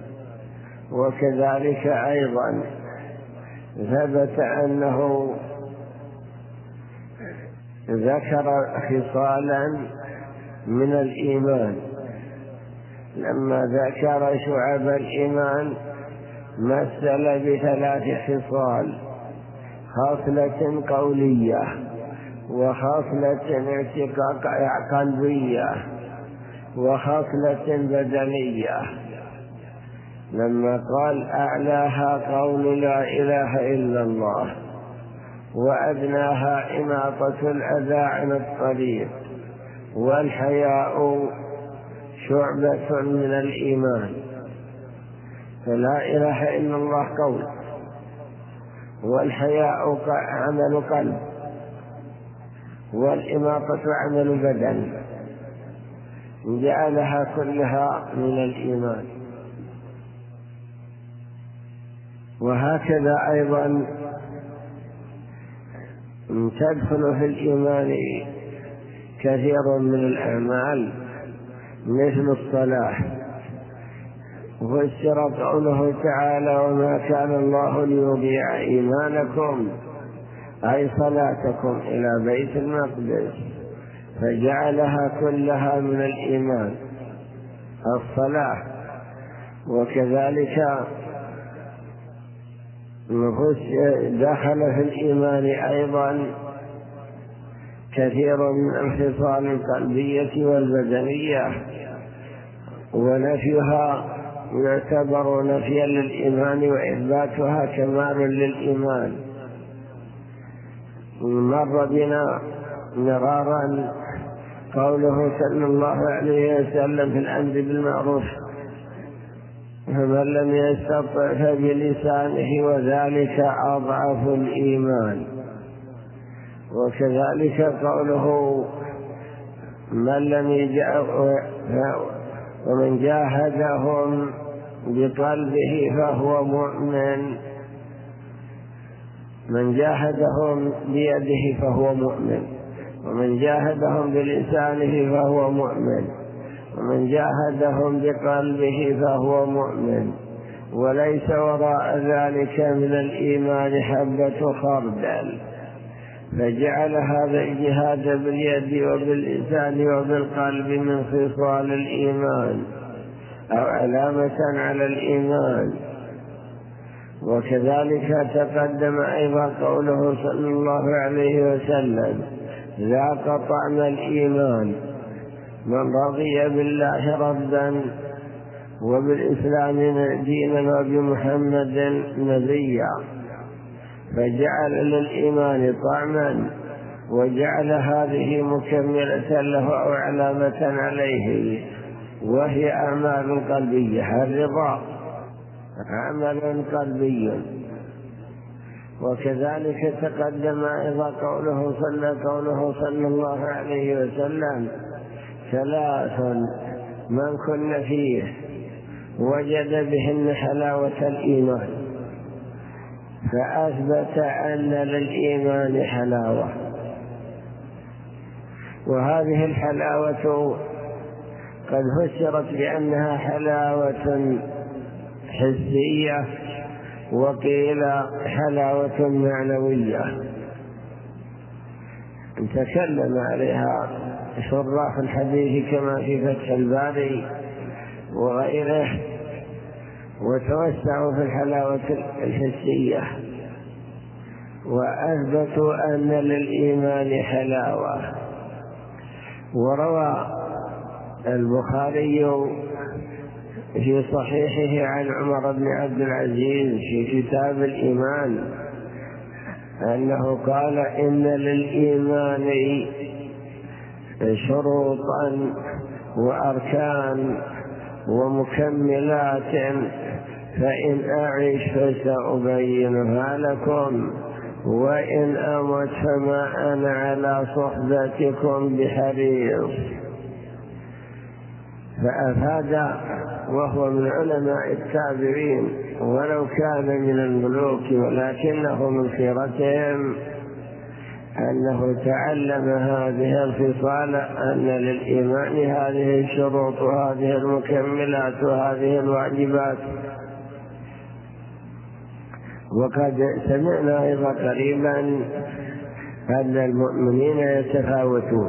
وكذلك أيضا ثبت أنه ذكر خصالا من الإيمان، لما ذكر شعب الإيمان مثل ب3 خصال: خصلة قولية، وخصلة قلبية، وخصلة بدنية. لما قال أعلاها قول لا إله إلا الله، وأدناها إماطة الأذى عن الطريق، والحياء شعبة من الإيمان. فلا إله إلا الله قول، والحياء عمل قلب، والإماطة عمل بدن، جعلها كلها من الإيمان. وهكذا أيضا تدخل في الإيمان كثير من الأعمال مثل الصلاة، فسر قوله تعالى: وما كان الله ليضيع إيمانكم، أي صلاتكم إلى بيت المقدس، فجعلها كلها من الإيمان الصلاة. وكذلك دخل في الإيمان أيضا كثير من الخصال القلبية والبدنية، ونفيها يعتبر نفيا للإيمان وإثباتها كمال للإيمان. مر بنا مرارا قوله صلى الله عليه وسلم في الأمر بالمعروف: فمن لم يستطع فبلسانه وذلك أضعف الإيمان. وكذلك قوله: ومن جاهدهم بقلبه فهو مؤمن، من جاهدهم بيده فهو مؤمن، ومن جاهدهم بلسانه فهو مؤمن، ومن جاهدهم بقلبه فهو مؤمن، وليس وراء ذلك من الإيمان حبة خردل. فجعل هذا الجهاد باليد وباللسان وبالقلب من خصال الإيمان أو علامة على الإيمان. وكذلك تقدم أيضا قوله صلى الله عليه وسلم: ذاق طعم الإيمان من رضي بالله ربا وبالإسلام دينا وبمحمد نبيا. فجعل للإيمان طعما وجعل هذه مكملة له أو علامة عليه، وهي أعمال قلبية. الرضا عمل قلبي. وكذلك تقدم أيضا قوله صلى الله عليه وسلم: ثلاث من كن فيه وجد بهن حلاوة الإيمان. فأثبت أن للإيمان حلاوة، وهذه الحلاوة قد فسرت بأنها حلاوة حسية، وقيل حلاوة معنوية. تكلم عليها شراح الحديث كما في فتح الباري وغيره، وتوسعوا في الحلاوة الحسية، وأثبتوا أن للإيمان حلاوة. وروى البخاري في صحيحه عن عمر بن عبد العزيز في كتاب الإيمان أنه قال: إن للإيمان شروطا وأركان ومكملات، فإن أعيش فسأبينها لكم، وإن أمت فما أنا على صحبتكم بحريص. فأفاد وهو من علماء التابعين ولو كان من الملوك، ولكنه من خيرتهم أنه تعلم هذه الخصال، أن للإيمان هذه الشروط وهذه المكملات وهذه الواجبات. وقد سمعنا أيضا قريبا أن المؤمنين يتفاوتون،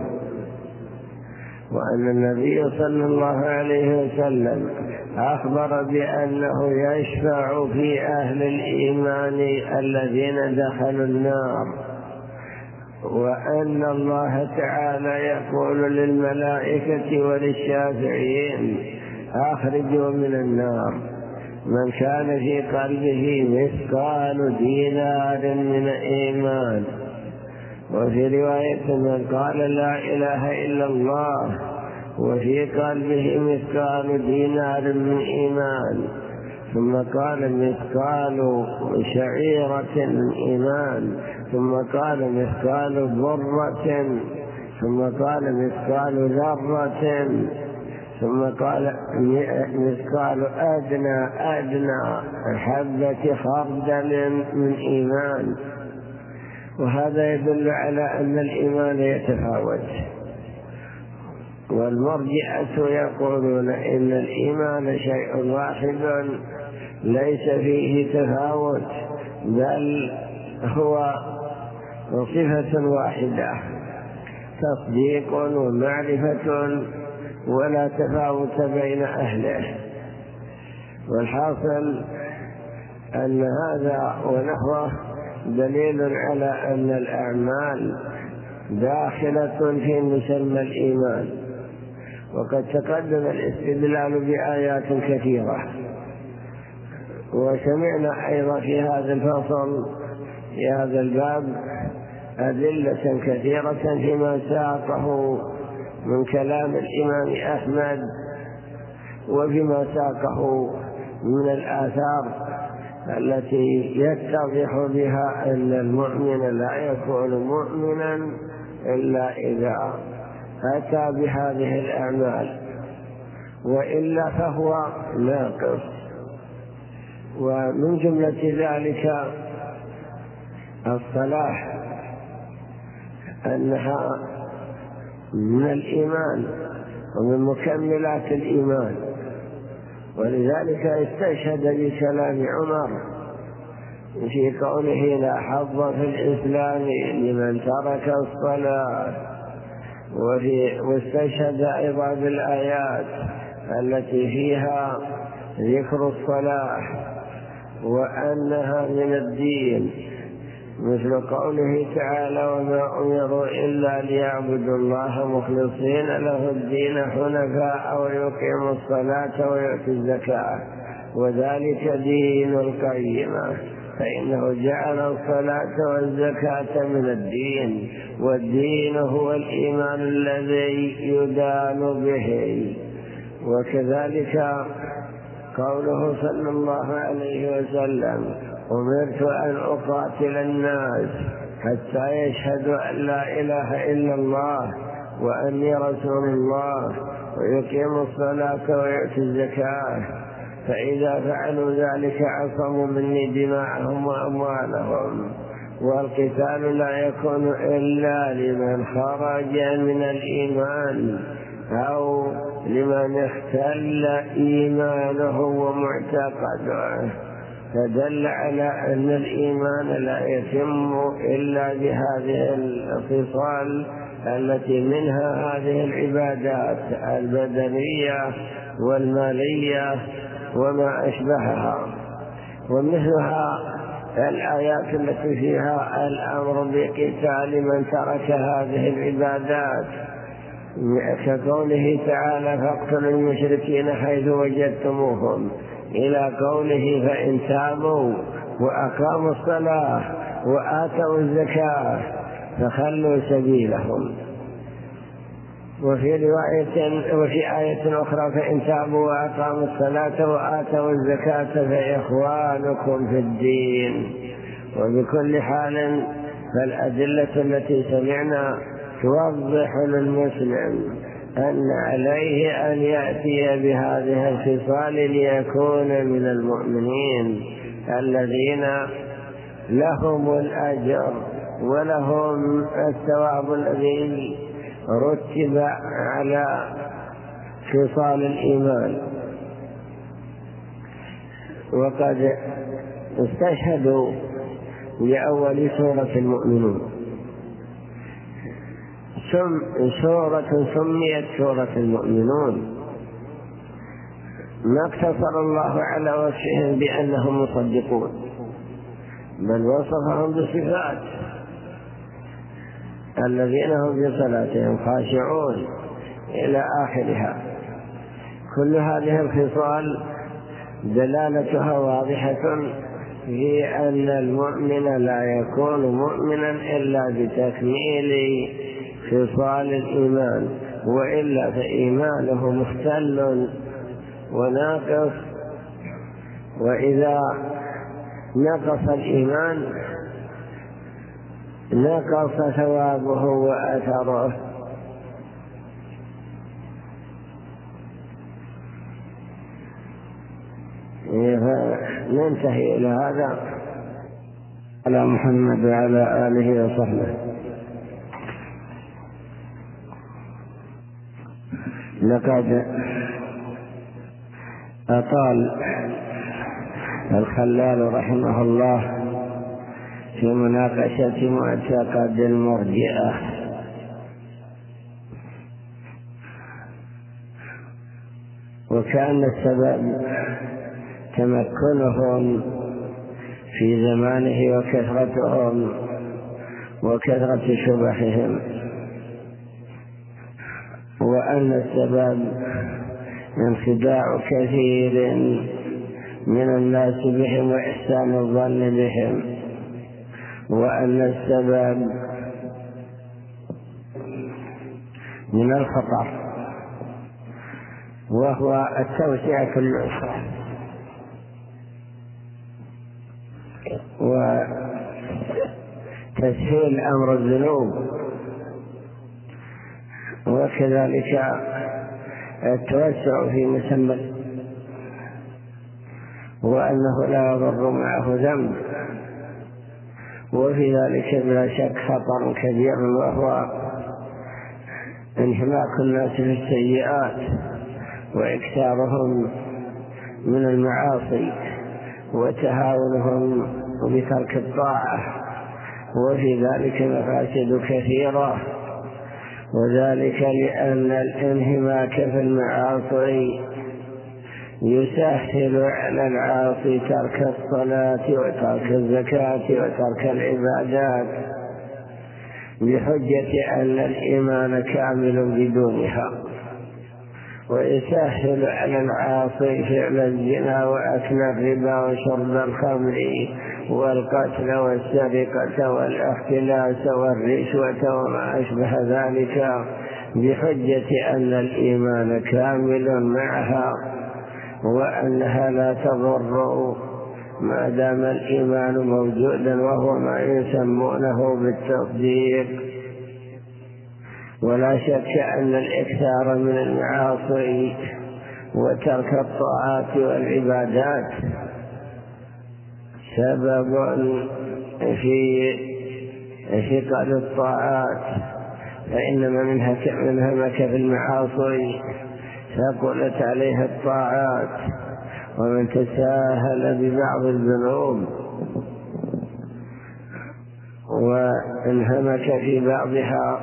وأن النبي صلى الله عليه وسلم أخبر بأنه يشفع في أهل الإيمان الذين دخلوا النار، وأن الله تعالى يقول للملائكة وللشافعين: أخرجوا من النار من كان في قلبه مثقال دينار من إيمان. وفي رواية: من قال لا إله إلا الله وفي قلبه مثقال دينار من إيمان، ثم قال مثقال شعيرة من إيمان، ثم قال مثقال ذرة، ثم قال مثقال ذرة، ثم قال مثقال أدنى حبة خردل من إيمان. وهذا يدل على أن الإيمان يتفاوت. والمرجئة يقولون إن الإيمان شيء واحد ليس فيه تفاوت، بل هو صفة واحدة، تصديق ومعرفة، ولا تفاوت بين أهله. والحاصل أن هذا ونحوه دليل على أن الأعمال داخلة في مسمى الإيمان. وقد تقدم الاستدلال بآيات كثيرة، وسمعنا أيضا في هذا الفصل في هذا الباب أدلة كثيرة فيما ساقه من كلام الإمام أحمد وفيما ساقه من الآثار التي يتضح بها أن المؤمن لا يكون مؤمنا إلا إذا أتى بهذه الأعمال، وإلا فهو ناقص. ومن جملة ذلك الصلاة، أنها من الإيمان ومن مكملات الإيمان، ولذلك استشهد بكلام عمر في قوله لا حظ في الإسلام لمن ترك الصلاة، واستشهد أيضا بالآيات التي فيها ذكر الصلاة وأنها من الدين، مثل قوله تعالى وما أمروا إلا ليعبدوا الله مخلصين له الدين حنفاء ويقيموا الصلاة ويؤتوا الزكاة وذلك دين القيمة، فإنه جعل الصلاة والزكاة من الدين، والدين هو الإيمان الذي يدان به. وكذلك قوله صلى الله عليه وسلم أمرت أن أقاتل الناس حتى يشهدوا أن لا إله إلا الله وأني رسول الله ويقيموا الصلاة ويؤتوا الزكاة، فإذا فعلوا ذلك عصموا مني دماءهم وأموالهم. والقتال لا يكون إلا لمن خرج من الإيمان أو لمن اختل إيمانه ومعتقده، فدل على أن الإيمان لا يتم إلا بهذه الخصال التي منها هذه العبادات البدنية والمالية وما أشبهها، ومثلها الآيات التي فيها الأمر بقتال من ترك هذه العبادات، كقوله تعالى فاقتلوا المشركين حيث وجدتموهم، إلى قوله فإن تابوا وأقاموا الصلاة وآتوا الزكاة فخلوا سبيلهم. وفي آية أخرى فإن تابوا وأقاموا الصلاة وآتوا الزكاة فإخوانكم في الدين. وبكل حال فالأدلة التي سمعنا توضح للمسلم أن عليه أن يأتي بهذه الخصال ليكون من المؤمنين الذين لهم الأجر ولهم الثواب الذي رتب على خصال الإيمان. وقد استشهدوا لأول سورة المؤمنون، سورة سميت سورة المؤمنون، ما اقتصر الله على وصفهم بأنهم مصدقون، بل وصفهم بصفات الذين هم في صلاتهم خاشعون إلى آخرها. كل هذه الخصال دلالتها واضحة في أن المؤمن لا يكون مؤمنا إلا بتكميل خصال الإيمان، وإلا فإيمانه مختل وناقص. وإذا نقص الإيمان نقص ثوابه وأثره. ننتهي إلى هذا على محمد وعلى آله وصحبه. لقد أطال الخلال رحمه الله في مناقشة معتقد المرجئة، وكان السبب تمكنهم في زمانه وكثرتهم وكثرة شبههم. وأن السبب انخداع كثير من الناس بهم وإحسان الظن بهم، وأن السبب من الخطر وهو التوسعة في العسرة وتسهيل أمر الذنوب، وكذلك التوسع في مسمى، وأنه لا يضر معه ذنب، وفي ذلك بلا شك خطر كبير وهو انهماك الناس في السيئات وإكثارهم من المعاصي وتهاونهم بترك الطاعة، وفي ذلك مفاسد كثيرة، وذلك لأن الانهماك في المعاصي يسهل على العاصي ترك الصلاة وترك الزكاة وترك العبادات بحجة أن الإيمان كامل بدونها، ويسهل على العاصي فعل الزنا وأكل الربا وشرب الخمر والقتل والسرقة والاختلاس والرشوة وما أشبه ذلك بحجة أن الإيمان كامل معها، وأنها لا تضر ما دام الإيمان موجودا، وهو ما يسمونه بالتصديق. ولا شك أن الإكثار من المعاصي وترك الطاعات والعبادات سبب في ثقل الطاعات، فإنما منها ما في المعاصي ثقلت عليها الطاعات، ومن تساهل ببعض الذنوب وانهمك في بعضها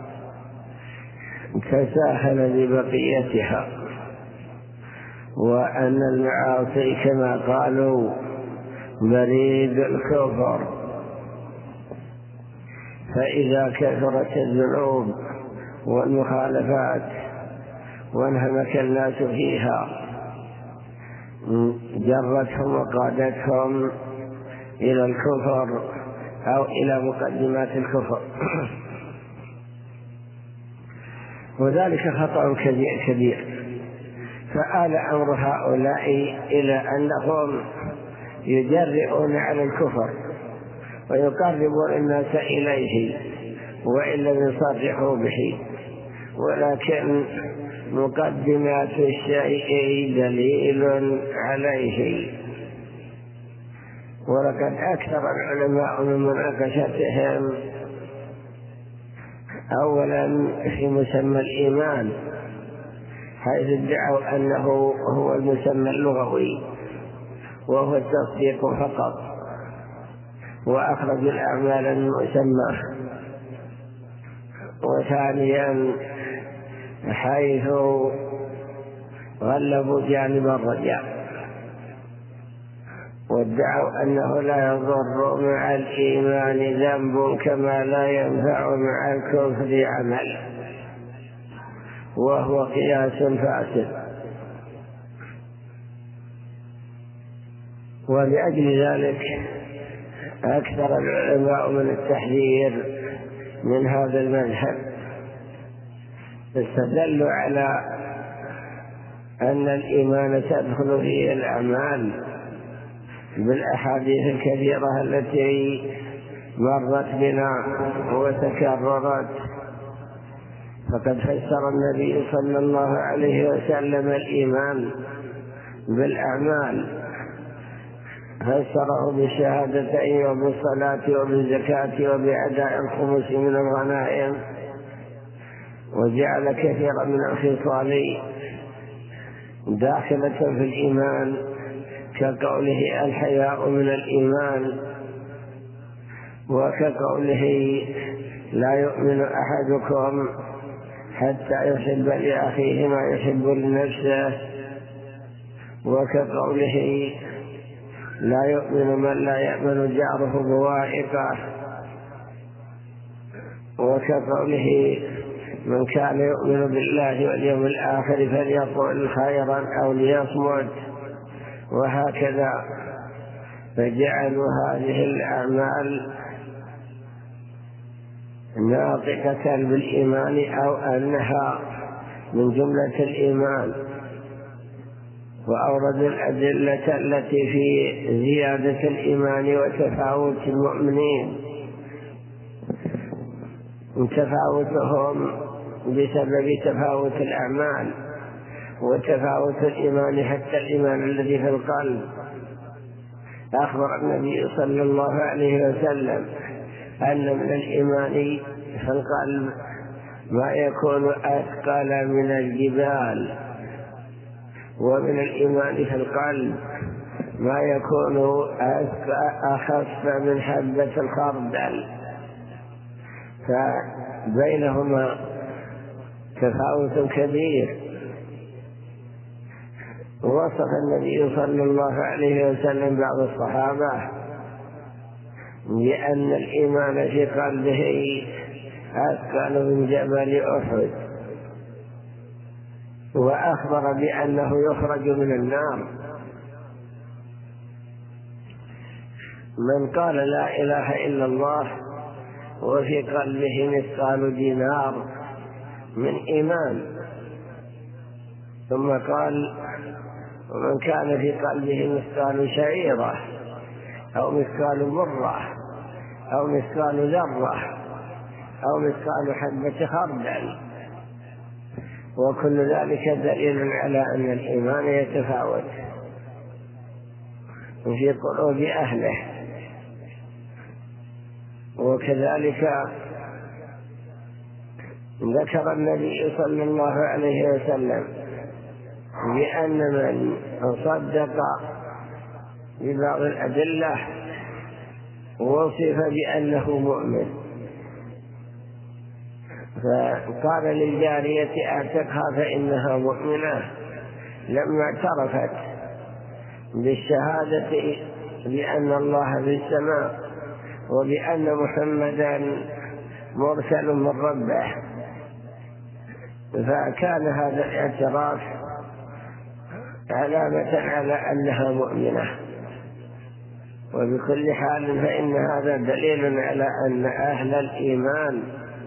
تساهل ببقيتها. وأن المعاصي كما قالوا بريد الكفر، فإذا كثرت الذنوب والمخالفات وانهمك الناس فيها جرتهم وقادتهم إلى الكفر أو إلى مقدمات الكفر، وذلك خطأ كبير. فآل أمر هؤلاء إلى أنهم يجرئون على الكفر ويقربون الناس إليه وإن لم يصرحوا به، ولكن مقدمات الشيء دليل عليه. ولقد أكثر العلماء من مناقشتهم أولا في مسمى الإيمان، حيث ادعوا أنه هو المسمى اللغوي وهو التصديق فقط، وأخرجوا الأعمال المسمى. وثانيا حيث غلبوا جانب الرجاء وادعوا أنه لا يضر مع الإيمان ذنب كما لا ينفع مع الكفر عمل، وهو قياس فاسد. ولأجل ذلك أكثر العلماء من التحذير من هذا المذهب، استدلوا على أن الإيمان تدخل فيه الأعمال بالأحاديث الكثيرة التي مرت بنا وتكررت. فقد فسر النبي صلى الله عليه وسلم الإيمان بالأعمال، فسره بالشهادتين وبالصلاة وبالزكاة وبأداء الخمس من الغنائم، وجعل كثيرا من الخصال داخلة في الإيمان، كقوله الحياء من الإيمان، وكقوله لا يؤمن أحدكم حتى يحب لأخيه ما يحب لنفسه، وكقوله لا يؤمن من لا يأمن جاره بوائقه، وكقوله من كان يؤمن بالله واليوم الآخر فليقل خيرا أو ليصمت، وهكذا. فجعلوا هذه الأعمال ناطقة بالإيمان أو أنها من جملة الإيمان، وأورد الأدلة التي في زيادة الإيمان وتفاوت المؤمنين، تفاوتهم بسبب تفاوت الأعمال وتفاوت الإيمان، حتى الإيمان الذي في القلب. أخبر النبي صلى الله عليه وسلم أن من الإيمان في القلب ما يكون أثقل من الجبال، ومن الإيمان في القلب ما يكون أخف من حبة الخردل، فبينهما تفاوت كبير. وصف النبي صلى الله عليه وسلم بعض الصحابة بأن الإيمان في قلبه أثقل من جبل أحد، وأخبر بأنه يخرج من النار. من قال لا إله إلا الله وفي قلبه مثقال دينار من إيمان، ثم قال ومن كان في قلبه مثقال شعيرة أو مثقال برة أو مثقال ذرة أو مثقال حبة خردل، وكل ذلك دليل على أن الإيمان يتفاوت في قلوب أهله. وكذلك ذكر النبي صلى الله عليه وسلم بأن من صدق ببعض الأدلة وصف بأنه مؤمن، فقال للجارية اعتقها فإنها مؤمنة لما اعترفت بالشهادة بأن الله في السماء وبأن محمدا مرسل من ربه، فكان هذا الاعتراف علامة على أنها مؤمنة. وبكل حال فإن هذا دليل على أن أهل الإيمان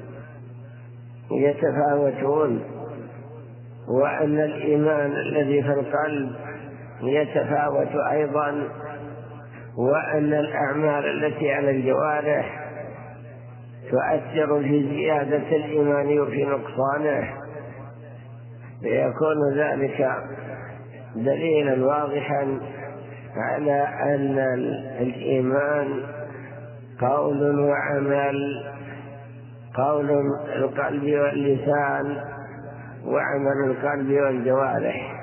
يتفاوتون، وأن الإيمان الذي في القلب يتفاوت أيضا، وأن الأعمال التي على الجوارح تؤثر في زيادة الإيمان وفي نقصانه، ليكون ذلك دليلا واضحا على أن الإيمان قول وعمل، قول القلب واللسان وعمل القلب والجوارح،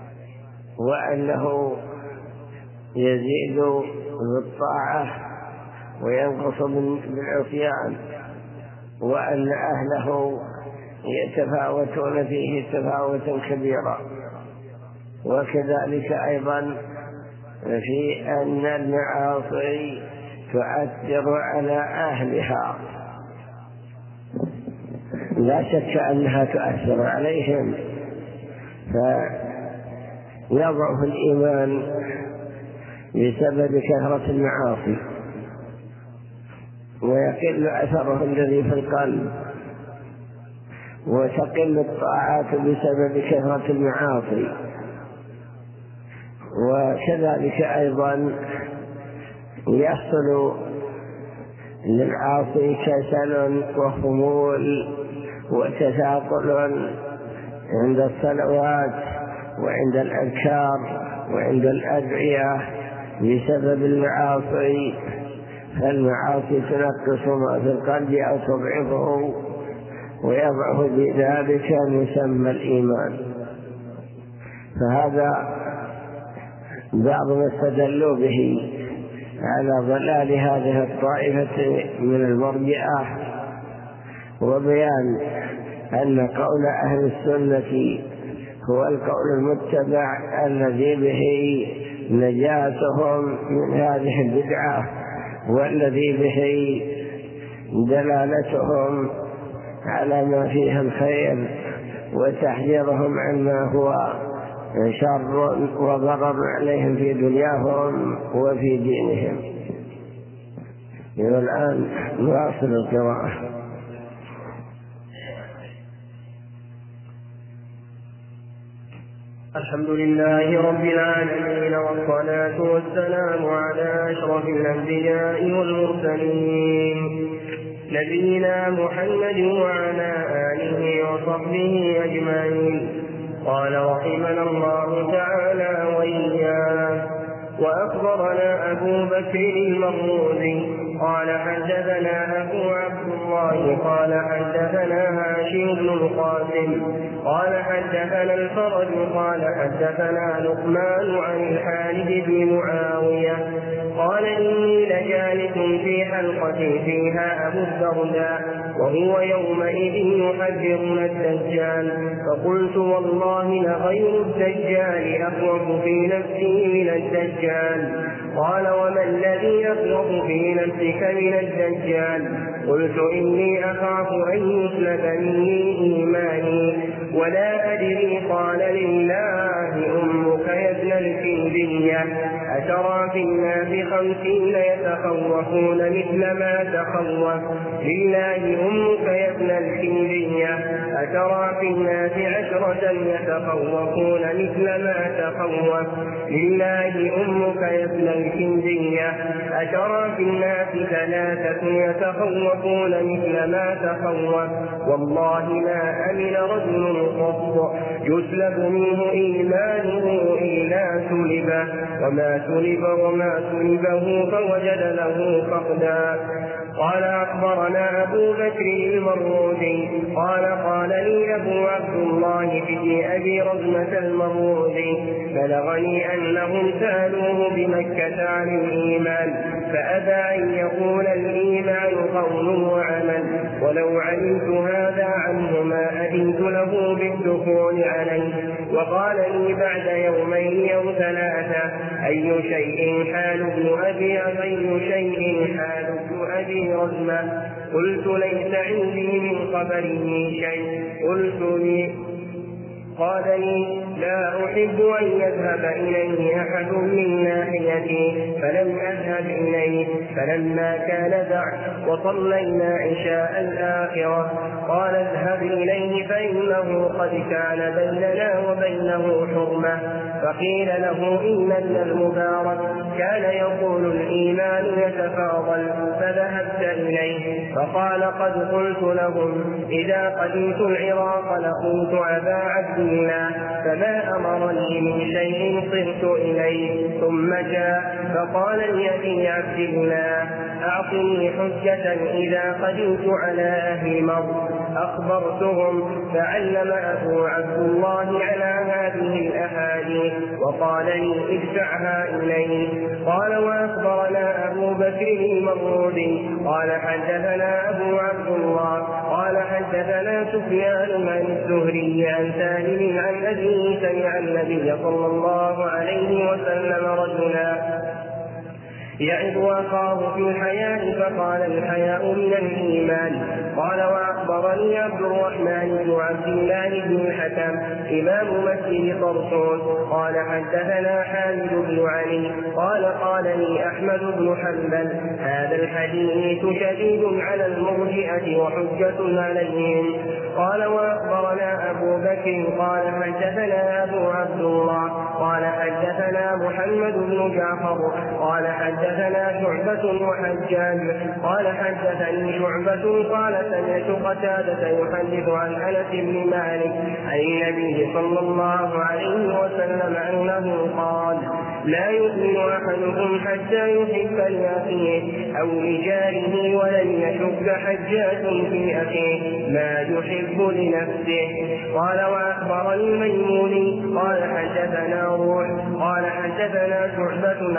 وأنه يزيد بالطاعة وينقص بالعصيان، وأن أهله يتفاوتون فيه تفاوتا كبيرا. وكذلك أيضا في أن المعاصي تؤثر على أهلها، لا شك أنها تؤثر عليهم، فيضعف الإيمان بسبب كثرة المعاصي، ويقل أثره الذي في القلب، وتقل الطاعات بسبب كثرة المعاصي. وكذلك أيضا يحصل للعاصي كسل وخمول وتثاقل عند الصلوات وعند الأذكار وعند الأدعية بسبب المعاصي، فالمعاصي تنقص ما في القلب أو تضعفه، ويضعف بذلك مسمى الإيمان. فهذا بعض ما استدلوا به على ضلال هذه الطائفة من المرجئة، وبيان أن قول أهل السنة هو القول المتبع الذي به نجاتهم من هذه البدعة، والذي به دلالتهم على ما فيه الخير وتحذيرهم عما هو شر وضرر عليهم في دنياهم وفي دينهم. والآن نواصل القراءة. الحمد لله رب العالمين، والصلاة والسلام على أشرف الأنبياء والمرسلين، نبينا محمد وعلى آله وصحبه أجمعين. قال رحمنا الله تعالى وإياه: وأخبرنا أبو بكر المروزي قال حدثنا أبو عبد الله قال حدثنا هاشم بن القاسم قال حدثنا الفرج قال حدثنا لقمان عن الحارث بن معاوية قال إني لجالس في حلقة فيها أبو الدرداء وهو يومئذ يحذرنا الدجال، فقلت والله لغير الدجال أخوف في نفسي من الدجال. قال وما الذي يخوف في نفسك من الدجال؟ قلت إني أخاف أن يسلب مني إيماني ولا أدري. قال لله أمك يا ابن الكندية، أترى في الناس 50 يتخوفون مثل ما تخوف؟ لله أمك يا ابن الكندية، أترى في الناس 10 يتخوفون مثل ما تخوف؟ لله أمك يا ابن الكندية، أترى في الناس 3 يتخوفون مثل ما تخوف؟ والله ما أمن رجل قط يسلب منه إيمانه إلا سلبه، وما سلبه فوجد له فقدا. قال أخبرنا أبو بكر المروزي قال لي أبو عبد الله في أبي رزمة المروزي: بلغني أنهم سألوه بمكة عن الإيمان فأبى أن يقول الإيمان قول وعمل، ولو علمت هذا عنه ما أذنت له بالدخول عليه. وقال لي بعد 2 يومين أو 3: أي شيء حال ابن أبي رزمة؟ قلت ليس عندي من خبره شيء. قال لي: لا أحب أن يذهب إليه أحد من ناحيتي، فلم أذهب إليه. فلما كان بعد وصلينا عشاء الآخرة قال: اذهب إليه فإنه قد كان بيننا وبينه حرمة. فقيل له: إن ابن المبارك كان يقول الإيمان يتفاضل، فذهبت إليه. فقال: قد قلت لهم إذا قدمت العراق لقلت أبا عبد الله، فما أمرني من شيء صرت إليه. ثم جاء فقال لأبي عبد الله: أعطني حجة إذا قدمت على أهل مصر. أخبرتهم، فعلم أبو عبد الله على هذه الأحاديث وقال لي: ادفعها إليه. قال: وأخبرنا أبو بكر المروزي قال حدثنا أبو عبد الله قال حدثنا سفيان عن الزهري عن سالم عن أبيه سمع النبي صلى الله عليه وسلم رجلا يعظ أخاه في الحياء فقال: الحياء من الإيمان. قال: وأخبرني عبد الرحمن بن عبد الله بن الحكم إمام مسجد طرطوس قال حدثنا حامد بن علي قال لي أحمد بن حنبل: هذا الحديث شديد على المرجئة وحجة عليهم. قال: وأخبرنا أبو بكر قال حدثنا أبو عبد الله قال حدثنا محمد بن جعفر قال حدثنا شعبة وحجاج قال حدثني شعبة قال سمعت قتادة يحدث عن أنس بن مالك عن النبي صلى الله عليه وسلم أنه قال: لا يؤمن أحدكم حتى يحب لأخيه أو لجاره ولن يشك حجاج في أخيه ما يحب لنفسه. قال: وأخبرني ميموني قال حدثنا روح قال حدثنا شعبة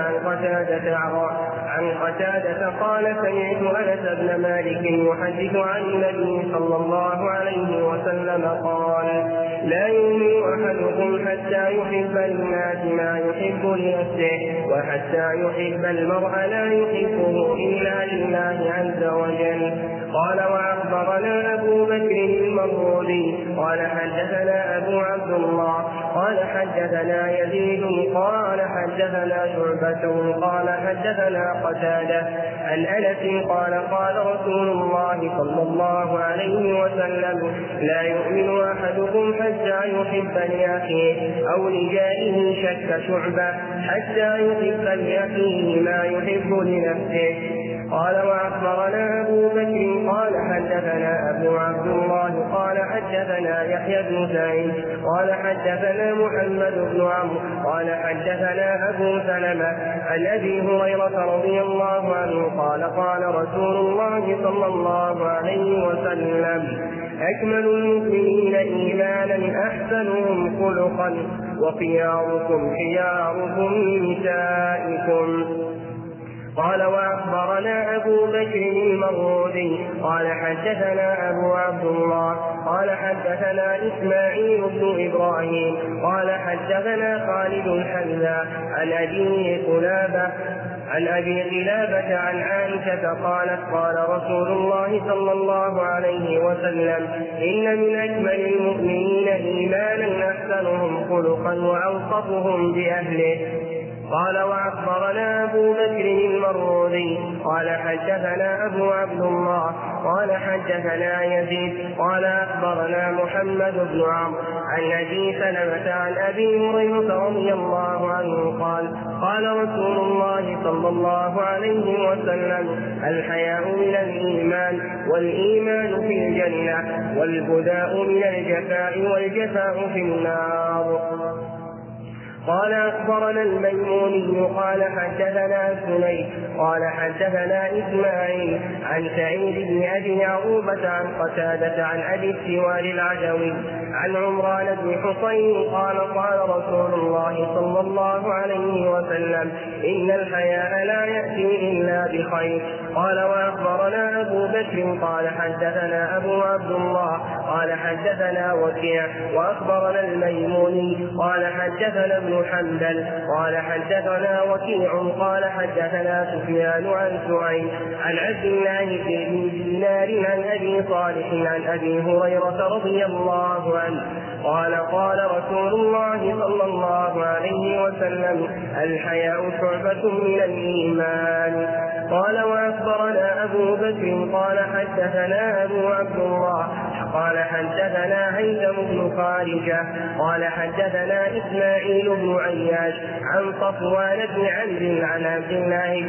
عن قتادة قال: سمعت أنس بن مالك يحدث عن النبي صلى الله عليه وسلم قال: لا يؤمن أحدكم حتى يحب للناس ما يحب لنفسه، وحتى يحب المرء لا يحبه إلا لله عز وجل. قال وأخبرنا أبو بكر المروزي قال حدثنا أبو عبد الله قال حدثنا يزيد قال حدثنا شعبة قال حدثنا قتادة عن أنس قال قال رسول الله صلى الله عليه وسلم لا يؤمن أحدكم حتى يحب لأخيه أو لجاره شك شعبة حتى يحب لأخيه ما يحب لنفسه. قال وأخبرنا أبو بكر قال حدثنا أبو عبد الله قال حدثنا يحيى بن سعيد قال حدثنا محمد بن عمرو قال حدثنا أبو سلمة عن أبي هريرة رضي الله عنه قال قال رسول الله صلى الله عليه وسلم أكمل المؤمنين إيمانا أحسنهم خلقا وخياركم خياركم لنسائكم. قال وأخبرنا أبو بكر المروزي قال حدثنا أبو عبد الله قال حدثنا إسماعيل بن إبراهيم قال حدثنا خالد الحذاء عن أبي قلابة عن عائشة قالت قال رسول الله صلى الله عليه وسلم إن من أكمل المؤمنين إيمانا أحسنهم خلقا وأوصفهم بأهله. قال وأخبرنا أبو بكر المروزي قال حدثنا أبو عبد الله قال حدثنا يزيد قال أخبرنا محمد بن عمرو عن أبي سلمة عن أبي هريرة رضي الله عنه قال قال رسول الله صلى الله عليه وسلم الحياء من الإيمان والإيمان في الجنة والبداء من الجفاء والجفاء في النار. قال أخبرنا الميموني قال حدثنا سنيد قال حدثنا إسماعيل عن سعيد بن أبي عروبة عن قتادة عن أبي السوار العدوي عن عمران بن حصين قال قال رسول الله صلى الله عليه وسلم إن الحياء لا يأتي إلا بخير. قال وأخبرنا أبو بكر قال حدثنا أبو عبد الله قال حدثنا وكيع وأخبرنا الميموني قال حدثنا ابن حنبل قال حدثنا وكيع قال حدثنا سفيان عن سعيد عن عبد الله بن دينار عن أبي صالح عن أبي هريرة رضي الله عنه قال قال رسول الله صلى الله عليه وسلم الحياء شعبة من الإيمان. قال وأخبرنا أبو بكر قال حدثنا أبو عبد الله قال حدثنا هيثم بن خارجة قال حدثنا إسماعيل بن عياش عن صفوان بن عمرو عن عبد الله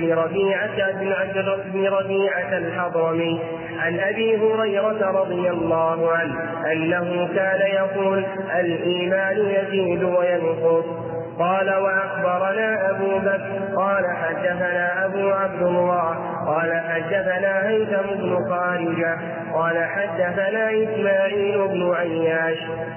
بن ربيعة الحضرمي عن أبي هريرة رضي الله عنه أنه كان يقول الإيمان يزيد وينقص. قال وأخبرنا أبو بكر قال حدثنا أبو عبد الله قال حدثنا هيثم بن خارجة قال حدثنا إسماعيل بن عياش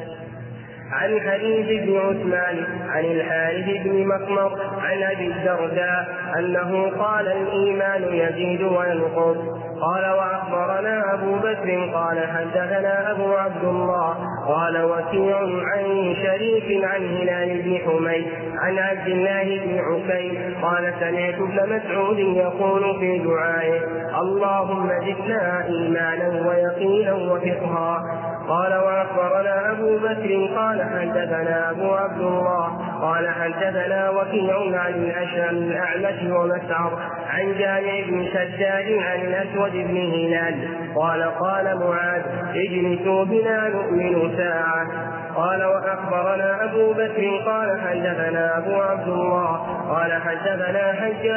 عن حديث بن عثمان عن الحارث بن مخمر عن أبي الدرداء أنه قال الإيمان يزيد وينقص. قال وأخبرنا أبو بكر قال حدثنا أبو عبد الله قال وكيع عن شريك عن هلال بن حميد عن عبد الله بن عكيم قال سمعت ابن مسعود يقول في دعائه اللهم زدنا إيمانا ويقينا وفقها. قال وأخبرنا أبو بكر قال حدثنا أبو عبد الله قال حدثنا وكيع عن الأعمش ومسعر عن جامع بن شداد عن الأسود بن هلال قال قال معاذ اجلسوا بنا نؤمن ساعة. قال وأخبرنا أبو بكر قال حدثنا أبو عبد الله قال حدثنا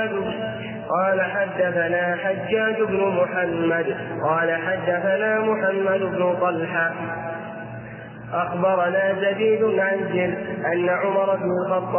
حجاج بن محمد قال حدثنا محمد بن طلحة أخبرنا زبيد عن جل أن عمر بن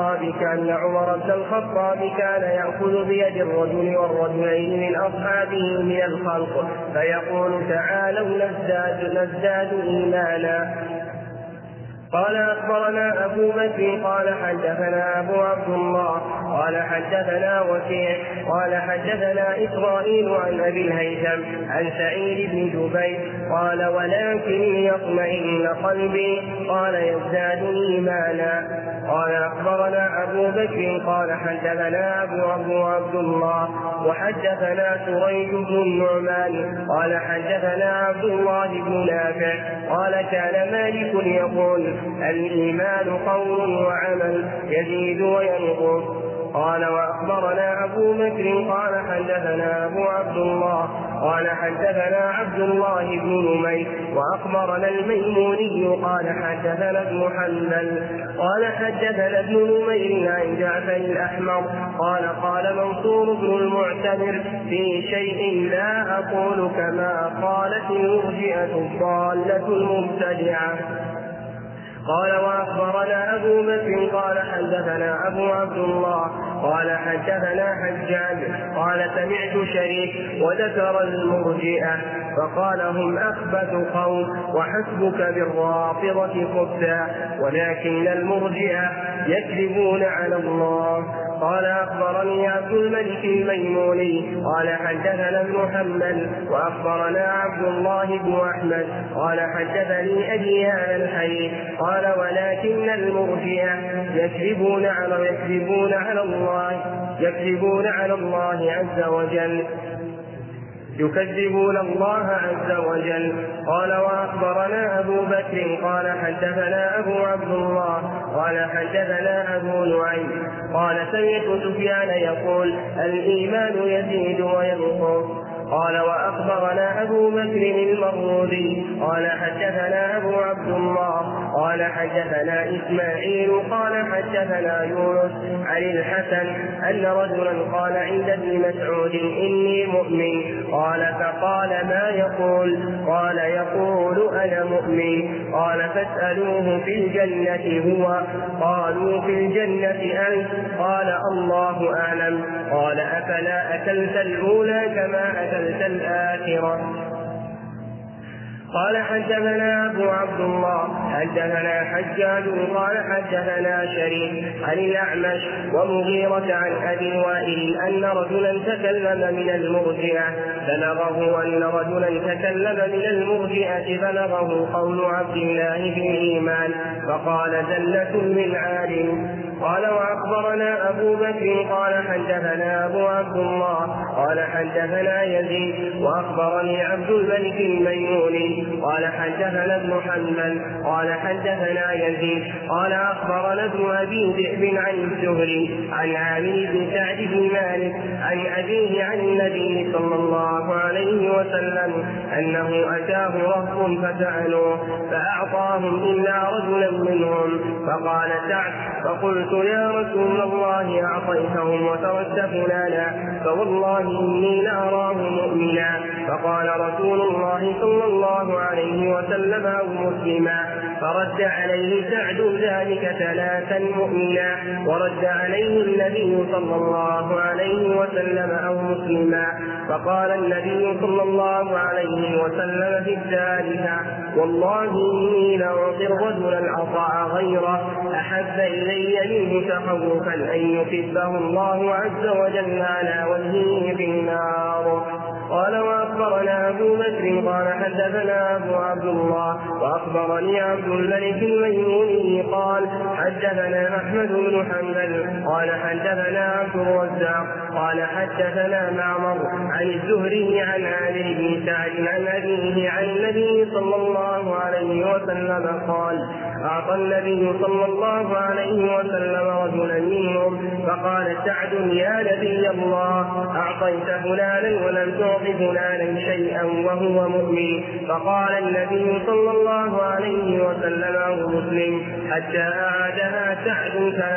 الخطاب كان يأخذ بيد الرجل والرجلين من أصحابه من الخلق فيقول تعالوا نزداد إيمانا قال أخبرنا أبو بكر قال حدثنا أبو عبد الله قال حدثنا وكيع قال حدثنا إسرائيل عن أبي الهيثم عن سعيد بن جبير قال ولكن ليطمئن قلبي قال يزداد إيمانا. قال أخبرنا أبو بكر قال حدثنا أبو عبد الله وحدثنا سريج بن النعمان قال حدثنا عبد الله بن نافع قال كان مالك يقول الإيمان قول وعمل يزيد وينقص. قال وأخبرنا أبو بكر قال حدثنا أبو عبد الله قال حدثنا عبد الله بن نمير وأخبرنا الميموني قال حدثنا ابن حنبل قال حدثنا ابن نمير عن جعفر الأحمر قال منصور بن المعتمر في شيء لا أقول كما قالت المرجئة الضالة المبتدعة. قال وأخبرنا أبو بكر قال حدثنا أبو عبد الله قال حدثنا حجاج قال سمعت شريك وذكر المرجئة فقال هم أخبث قوم وحسبك بالرافضة خبثا ولكن المرجئة يكذبون على الله. قال أخبرني عبد الملك الميموني قال حدثنا ابن حنبل وأخبرنا عبد الله بن أحمد قال حدثني أبي عن الحي قال ولكن المرجئة يكذبون على الله عز وجل يكذبون الله عز وجل. قال وأخبرنا أبو بكر قال حدثنا أبو عبد الله قال حدثنا أبو نعيم قال سمعت سفيان يقول الإيمان يزيد وينقص. قال وأخبرنا أبو بكر المروذي قال حدثنا أبو عبد الله قال حدثنا إسماعيل قال حدثنا يونس عن الحسن أن رجلا قال عند ابن مسعود إني مؤمن قال فقال ما يقول قال يقول أنا مؤمن قال فاسألوه في الجنة هو قالوا في الجنة أنت قال الله أعلم قال أفلا أكلت الأولى كما أكلت الآخرة. قال حدثنا أبو عبد الله حدثنا حجاج قال حدثنا شريك عن الأعمش ومغيرة عن أبي وائل أن رجلا تكلم من المرجئة بلغه قول عبد الله في الإيمان فقال زلة من عالم. قال وأخبرنا أبو بكر قال حدثنا أبو عبد الله قال حدثنا يزيد وأخبرني عبد الملك الميموني قال حدثنا ابن حنبل قال حدثنا يزيد قال أخبرنا ابن أبي ذئب عن الزهري عن عامر بن سعد بن مالك عن أبيه عن النبي صلى الله عليه وسلم أنه أتاه رهط فسألوه فأعطاهم إلا رجلا منهم فقال سعد فقلت يا رسول الله أعطيتهم وتركت فلانا فوالله إني لأراه مؤمنا. فقال رسول الله صلى الله عليه وسلم أو مسلما فرد عليه سعد ذلك 3 مؤمنا ورد عليه النبي صلى الله عليه وسلم أو مسلما. فقال النبي صلى الله عليه وسلم في الثالثة والله إني لأعطي الرجل العطاء غيره أحب إلي منه تخوفا أن يكبه الله عز وجل على وجهه في النار. قال وأخبرنا أبو بكر قال حدثنا أبو عبد الله وأخبرني عبد الملك الميموني قال حدثنا أحمد بن حنبل قال حدثنا عبد الرزاق قال حدثنا معمر عن الزهري عن عامر بن سعد عن أبيه عن النبي صلى الله عليه وسلم قال أعطى النبي صلى الله عليه وسلم رجلا منهم فقال سعد يا نبي الله أعطيت فلانا ولم تعط فلانا شيئا وهو مؤمن. فقال النبي صلى الله عليه وسلم أو مسلم حتى أعادها سعد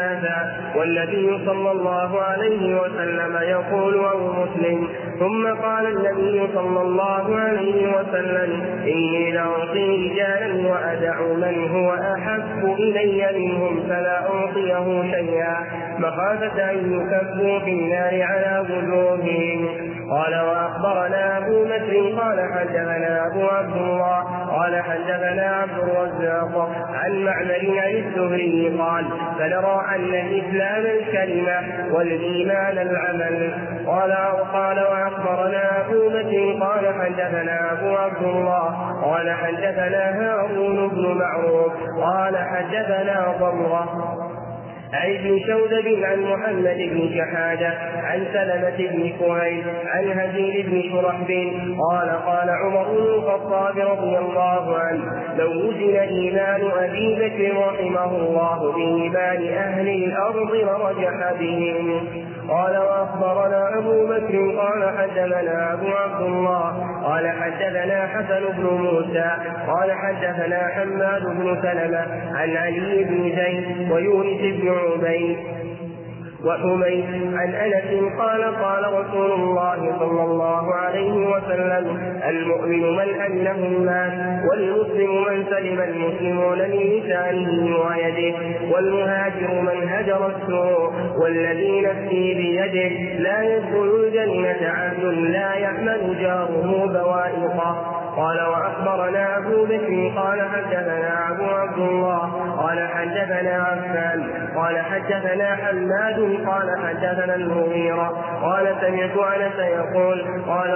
3 والنبي صلى الله عليه وسلم يقول أو مسلم. ثم قال النبي صلى الله عليه وسلم إني لأعطي رجالا وأدع من هو أحب إلي منهم فلا أعطيه شيئا مخافة أن يكبوا في النار على وجوههم. قال وأخبرنا أبو بكر قال حدثنا أبو عبد الله قال حدثنا عبد الرزاق عن معمر عن الزهري قال فنرى أن الإسلام الكلمة والإيمان العمل. قال وأخبرنا أبو بكر قال حدثنا أبو عبد الله قال حدثنا هارون بن معروف قال حدثنا ضمرة عن ابن شودب عن محمد بن شحادة عن سلمة بن كهيل عن هزيل بن شرحبيل قال عمر بن الخطاب رضي الله عنه لو وزن إيمان أبي بكر رحمه الله بإيمان أهل الأرض لرجح بهم. قال وأخبرنا أبو بكر قال حدثنا أبو عبد الله قال حدثنا حسن بن موسى قال حدثنا حماد بن سلمة عن علي بن زيد ويونس بن عبيد وحميد عن أنس قال رسول الله صلى الله عليه وسلم المؤمن من أمنه الناس والمسلم من سلم المسلمون من لسانه ويده والمهاجر من هجر السوء والذي نفسي بيده لا يدخل الجنة عبد لا يأمن جاره بوائقه. قال وأخبرنا أبو بكر قال حدثنا أبو عبد الله قال حدثنا عفان قال حدثنا حماد قال حدثنا المغيرة قال سمعت أنس يقول قال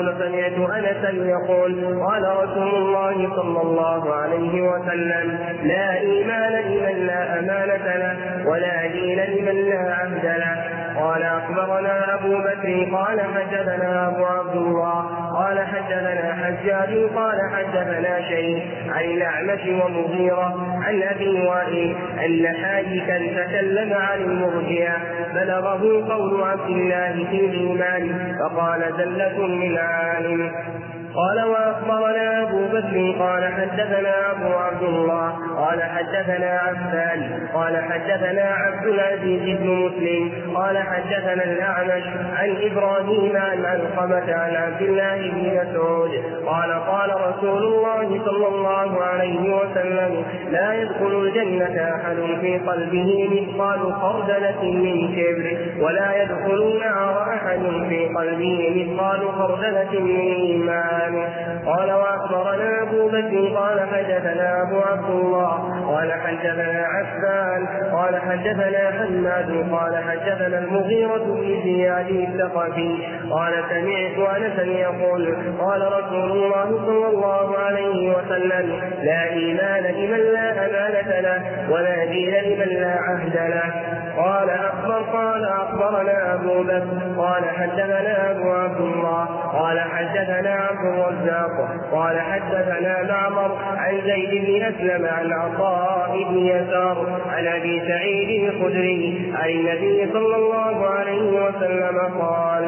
رسول الله صلى الله عليه وسلم لا إيمان لمن لا أمانة له ولا دين لمن لا عهد له. قال أخبرنا أبو بكر قال حدثنا أبو عبد الله قال حدثنا حجاج قال حدثنا شيء عن الأعمش ومغيرة عن أبي وائل أن حاجكا تكلم عن المرجئة بلغه قول عبد الله في الإيمان فقال زلة من عالم. قال وأخبرنا أبو بكر قال حدثنا أبو عبد الله قال حدثنا عفان قال حدثنا عبد العزيز بن مسلم قال حدثنا الأعمش عن إبراهيم عن علقمة عن عبد الله بن مسعود قال رسول الله صلى الله عليه وسلم لا يدخل الجنة أحد في قلبه مثقال خردلة من كبر ولا يدخل النار أحد في قلبه مثقال خردلة من إيمان. قال وأخبرنا أبو بكر قال حدثنا أبو عبد الله قال حدثنا عفان قال حدثنا حماد قال حدثنا المغيرة بن زياد الثقفي قال سمعت أنسا يقول قال رسول الله صلى الله عليه وسلم لا إيمان لمن لا أمانة له ولا دين لمن لا عهد له. قال أخبرنا أبو بكر قال حدثنا أبو عبد الله قال حدثنا عبد الرزاق قال حدثنا معمر عن زيد بن أسلم عن عطاء بن يسار عن أبي سعيد الخدري عن النبي صلى الله عليه وسلم قال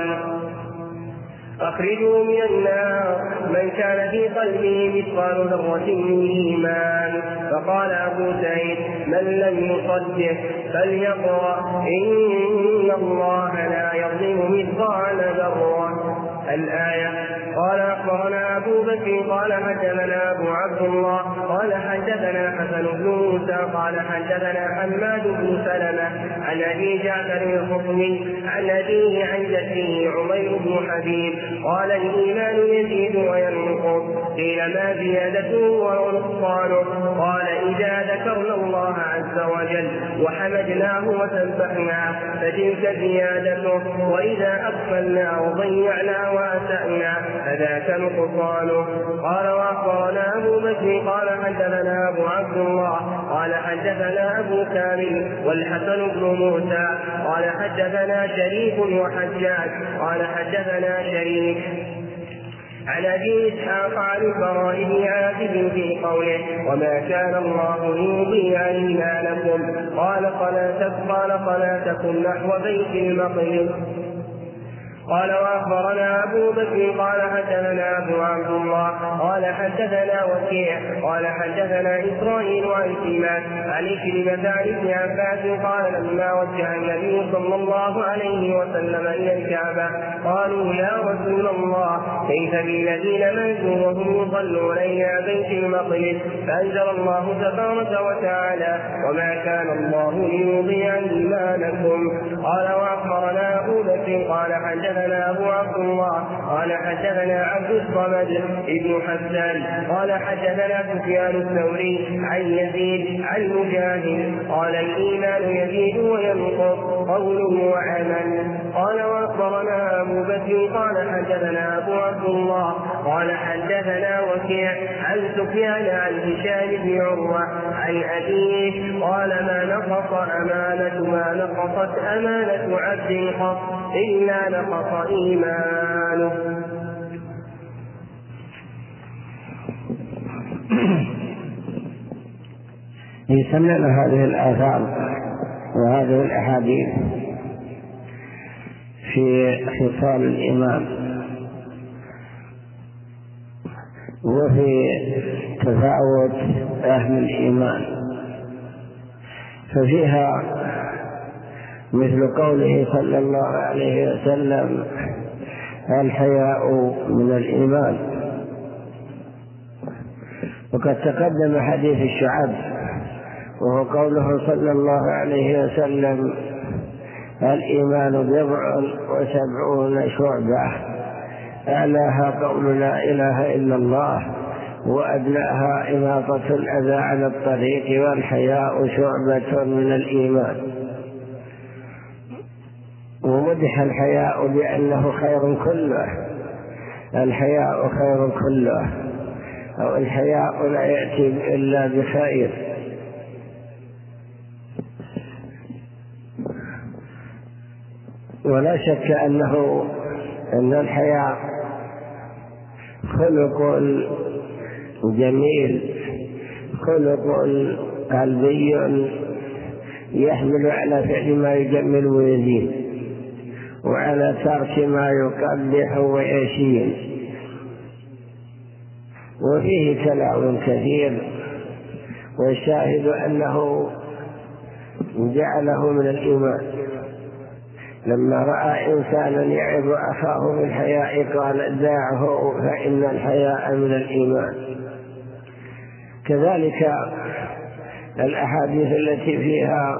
أخرجوا من النار من كان في قلبه مثقال ذرة من إيمان. فقال أبو سعيد من لم يصدق فليقرأ إن الله لا يظلم مثقال ذرة الآية. قال أخبرنا أبو بكر قال حدثنا أبو عبد الله قال حدثنا حسن بن موسى قال حدثنا حماد بن سلمة عن أبي جعفر الخطمي عن أبيه عن جده عمير بن حبيب قال الإيمان يزيد وينقص قيل ما زيادته ونقصانه قال إذا ذكرنا الله عز وجل وحمدناه وسبحناه فتلك زيادته وإذا أغفلنا وضيعنا وأسأنا فذاك نقصانه. قال وأخبرنا أبو بكر قال حدثنا أبو عبد الله قال حدثنا أبو كامل والحسن بن موسى قال حدثنا شريك وحجاج قال حدثنا شريك عن أبي إسحاق عن البراء بن عازب في قوله وما كان الله ليضيع إيمانكم قال صلاتكم نحو بيت المقدس. قال وأخبرنا أبو بكر قال حدثنا أبو عبد الله قال حدثنا وكيع قال حدثنا إسرائيل عن سماك عن كلمة عن ابن عباس قال لما وجه النبي صلى الله عليه وسلم إلى الكعبة قالوا يا رسول الله كيف بالذين ماتوا وهم يصلون إلى بيت المقدس فأنزل الله تبارك وتعالى وما كان الله ليضيع إيمانكم. قال وأخبرنا أبو بكر قال حدثنا حدثنا أبو عبد الله قال حدثنا عبد الصمد بن حسان قال حدثنا سفيان الثوري عن يزيد عن مجاهد قال الإيمان يزيد وينقص قول وعمل. قال وأخبرنا أبو بكر قال حدثنا أبو عبد الله قال حدثنا وكيع عن سفيان عن هشام بن عروة عن أبيه قال ما نقصت أمانة عبد قط إلا نقص إيمانه. يسمعنا هذه الآثار وهذه الأحاديث في خصال الإيمان وفي تفاوت أهل الإيمان، ففيها مثل قوله صلى الله عليه وسلم الحياء من الإيمان. وقد تقدم حديث الشعب وهو قوله صلى الله عليه وسلم الإيمان 70 شعبة أعلاها قول لا إله إلا الله وأدناها إماطة الأذى عن الطريق والحياء شعبة من الإيمان. ومدح الحياء بأنه خير كله، الحياء خير كله، أو الحياء لا يأتي إلا بخير. ولا شك أن الحياء خلق جميل، خلق قلبي يحمل على فعل ما يجمل ويزين، وعلى ترك ما يقبح ويشين. وفيه كلام كثير، والشاهد أنه جعله من الإيمان. لما رأى إنسانا يعظ أخاه بالحياء قال دعه فإن الحياء من الإيمان. كذلك الأحاديث التي فيها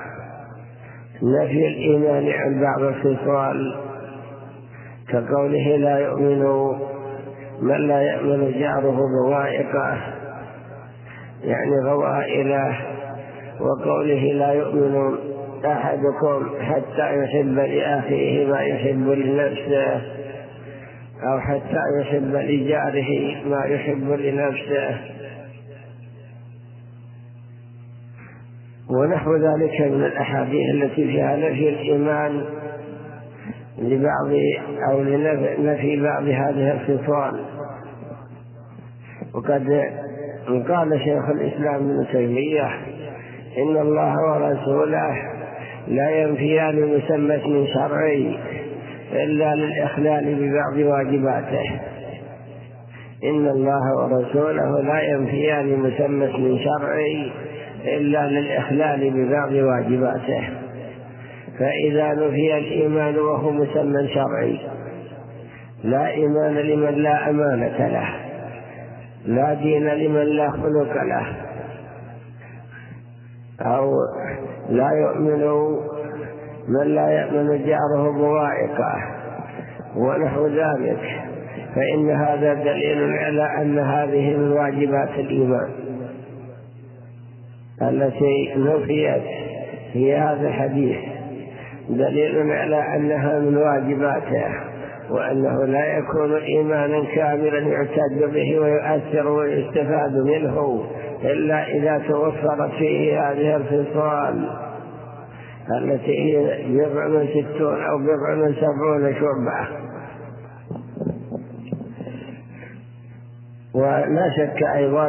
نفي الإيمان عن بعض الخصال كقوله لا يؤمن من لا يأمن جاره بوائقه، يعني غوائله، وقوله لا يؤمن أحدكم حتى يحب لأخيه ما يحب لنفسه، أو حتى يحب لجاره ما يحب لنفسه، ونحو ذلك من الأحاديث التي فيها نفي الإيمان لبعض أو لنفي بعض هذه الخصال. وقد قال شيخ الإسلام ابن تيمية إن الله ورسوله لا ينفيان مسمى اسم شرعي إلا للإخلال ببعض واجباته. إن الله ورسوله لا ينفيان مسمى اسم شرعي إلا للإخلال ببعض واجباته. فإذا نفي الإيمان وهو مسمى شرعي لا إيمان لمن لا أمانة له، لا دين لمن لا خلق له، أو لا يؤمن من لا يأمن جاره بوائقه ونحو ذلك، فإن هذا دليل على أن هذه من واجبات الإيمان التي نفيت في هذا الحديث، دليل على أنها من واجباته، وأنه لا يكون إيمانا كاملا يعتد به ويؤثر ويستفاد منه إلا إذا توفرت فيه هذه الخصال التي هي 60 أو 70 شعبة. ولا شك أيضا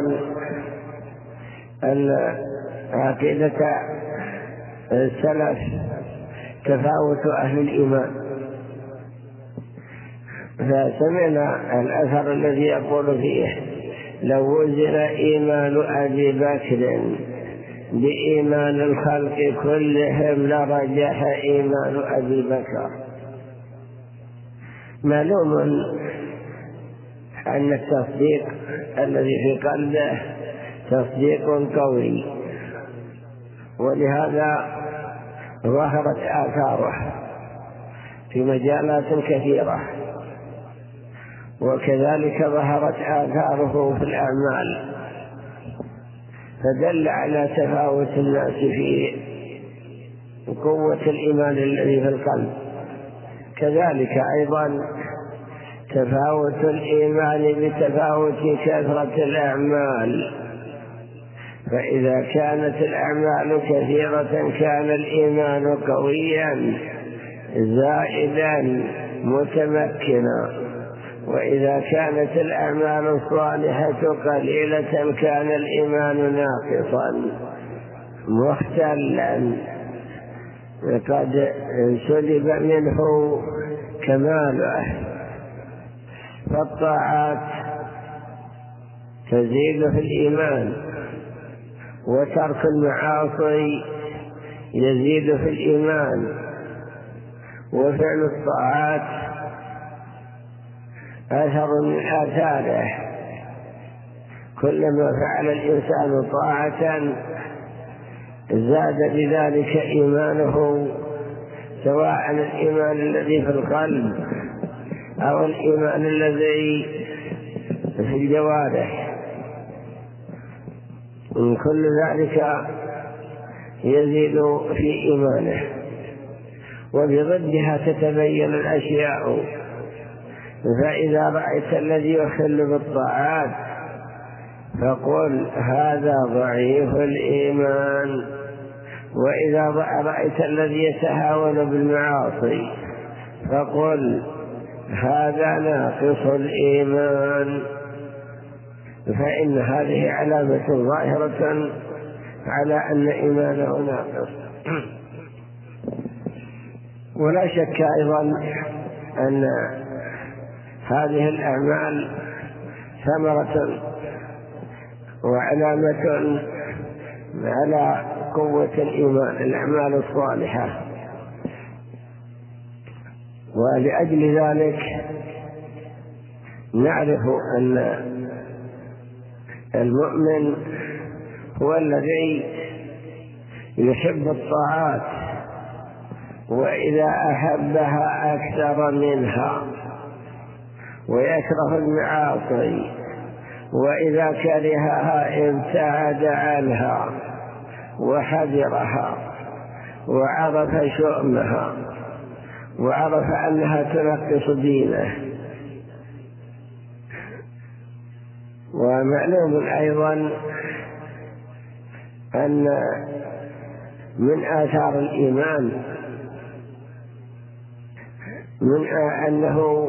أن عقيدة السلف تفاوت أهل الإيمان. فسمعنا الأثر الذي يقول فيه لو وزن إيمان أبي بكر بإيمان الخلق كلهم لرجح إيمان أبي بكر. معلوم أن التصديق الذي في قلبه تصديق قوي، ولهذا ظهرت آثاره. في مجالات كثيرة، وكذلك ظهرت آثاره في الأعمال، فدل على تفاوت الناس في قوة الإيمان الذي في القلب. كذلك أيضا تفاوت الإيمان بتفاوت كثرة الأعمال، فإذا كانت الأعمال كثيرة كان الإيمان قويا زائدا متمكنا، وإذا كانت الأعمال الصالحة قليلة كان الإيمان ناقصا مختلا، قد سلب منه كماله. فالطاعات تزيد في الإيمان، وترك المعاصي يزيد في الإيمان، وفعل الطاعات أثر من آثاره. كلما فعل الإنسان طاعة زاد بذلك إيمانه، سواء الإيمان الذي في القلب أو الإيمان الذي في الجوارح، كل ذلك يزيد في إيمانه. وبضدها تتبين الأشياء، فإذا رأيت الذي يخل بالطاعات فقل هذا ضعيف الإيمان، وإذا رأيت الذي يتهاون بالمعاصي فقل هذا ناقص الإيمان، فإن هذه علامة ظاهرة على أن إيمانه ناقص. ولا شك أيضا أن هذه الأعمال ثمرة وعلامة على قوة الإيمان، الأعمال الصالحة. ولأجل ذلك نعرف أن المؤمن هو الذي يحب الطاعات، وإذا أحبها أكثر منها، ويكره المعاصي، وإذا كرهها ابتعد عنها وحذرها، وعرف شؤمها، وعرف أنها تنقص دينه. ومعلوم أيضا أن من آثار الإيمان من أنه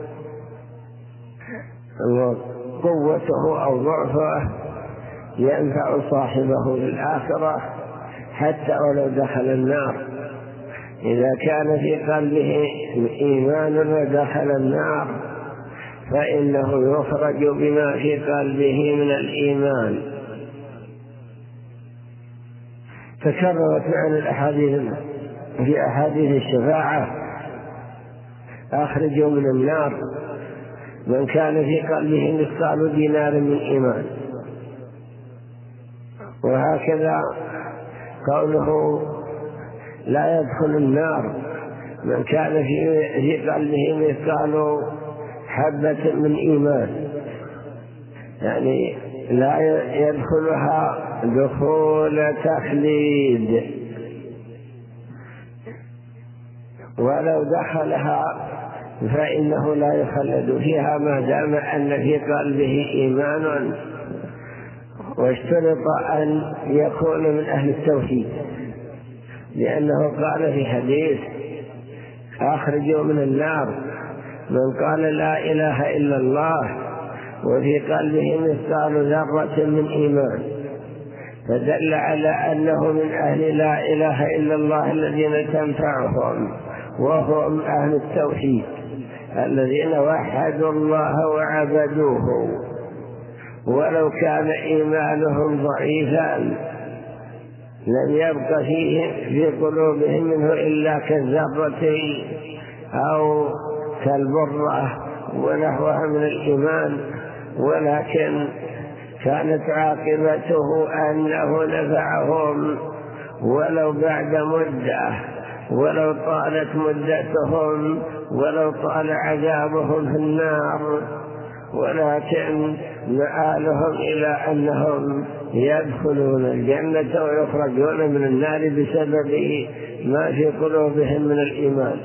قوته أو ضعفه ينفع صاحبه للآخرة حتى ولو دخل النار. إذا كان في قلبه إيمان ودخل النار فإنه يخرج بما في قلبه من الإيمان. تكررت معنا الأحاديث في أحاديث الشفاعة: أخرجوا من النار من كان في قلبه مثقال دينار من إيمان. وهكذا قوله لا يدخل النار من كان في قلبه مثقال حبة من إيمان، يعني لا يدخلها دخول تخليد، ولو دخلها فإنه لا يخلد فيها ما دام أن في قلبه إيمان. واشترط أن يكون من أهل التوحيد، لأنه قال في حديث: أخرجوا من النار من قال لا إله إلا الله وفي قلبه مثقال ذرة من إيمان، فدل على أنه من أهل لا إله إلا الله الذين تنفعهم، وهم أهل التوحيد الذين وحدوا الله وعبدوه. ولو كان إيمانهم ضعيفا لم يبق في قلوبهم منه إلا كالذرة أو كالبرة ونحوها من الإيمان، ولكن كانت عاقبته أنه نفعهم ولو بعد مدة، ولو طالت مدتهم ولو طال عذابهم في النار، ولكن مآلهم إلى أنهم يدخلون الجنة ويخرجون من النار بسبب ما في قلوبهم من الإيمان.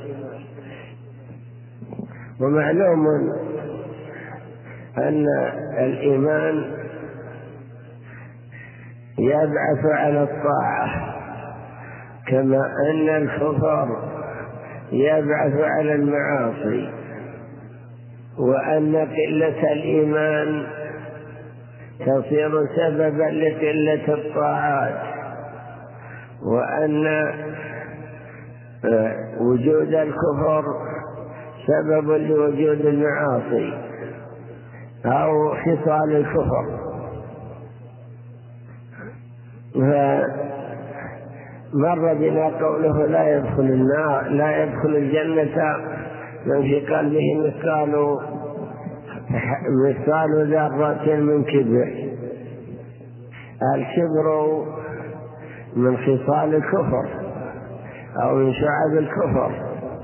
ومعلوم أن الإيمان يبعث على الطاعة، كما أن الكفر يبعث على المعاصي، وأن قلة الإيمان تصير سببا لقلة الطاعات، وأن وجود الكفر سبب لوجود المعاصي أو خصال الكفر. فمر بنا قوله لا يدخل الجنة من في قلبه مثقال ذرة من كبر. الكبر من خصال الكفر أو من شعب الكفر،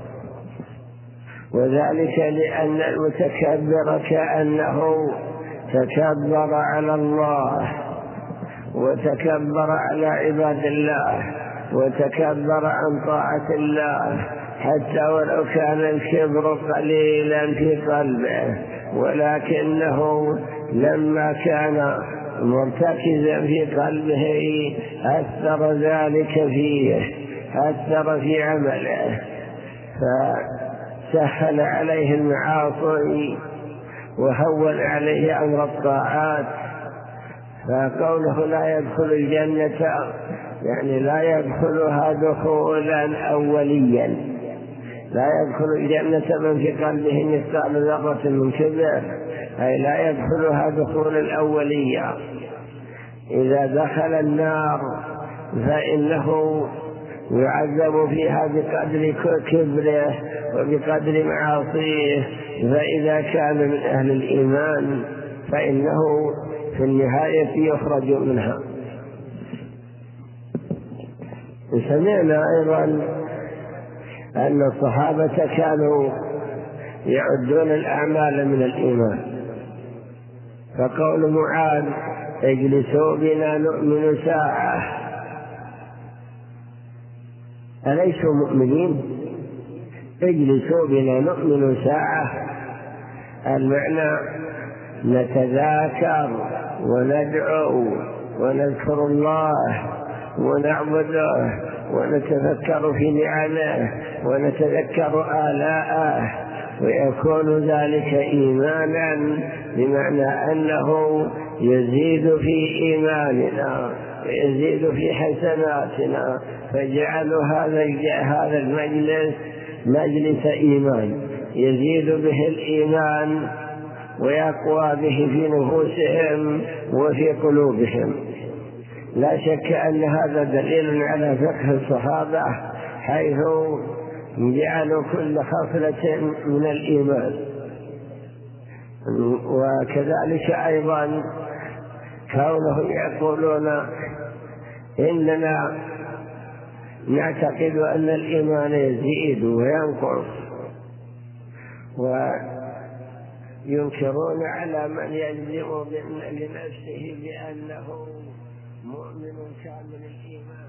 وذلك لأن المتكبر كأنه تكبر على الله وتكبر على عباد الله وتكبر عن طاعة الله، حتى ولو كان الكبر قليلا في قلبه، ولكنه لما كان مرتكزا في قلبه أثر ذلك فيه، أثر في عمله، فسهل عليه المعاصي وهون عليه أمر الطاعات. فقوله لا يدخل الجنة يعني لا يدخلها دخولا أوليا، لا يدخل الجنة من في قلبه مثقال ذرة من كبر، أي لا يدخلها دخول الأولية. إذا دخل النار فإنه يعذب فيها بقدر كبره وبقدر معاصيه، فإذا كان من أهل الإيمان فإنه في النهاية يخرج منها. سمعنا أيضا أن الصحابة كانوا يعدون الأعمال من الإيمان، فقول معاذ اجلسوا بنا نؤمن ساعة، أليسوا مؤمنين؟ اجلسوا بنا نؤمن ساعة، المعنى نتذاكر وندعو ونذكر الله ونعبده ونتذكر في نعمه ونتذكر آلاءه، ويكون ذلك إيمانا، بمعنى أنه يزيد في إيماننا ويزيد في حسناتنا، فجعلوا هذا المجلس مجلس إيمان يزيد به الإيمان ويقوى به في نفوسهم وفي قلوبهم. لا شك أن هذا دليل على فقه الصحابة، حيث جعلوا كل خصلة من الإيمان. وكذلك أيضا كونهم يقولون إننا نعتقد أن الإيمان يزيد وينقص، وينكرون على من يجزم لنفسه بأنه مؤمن كامل الإيمان.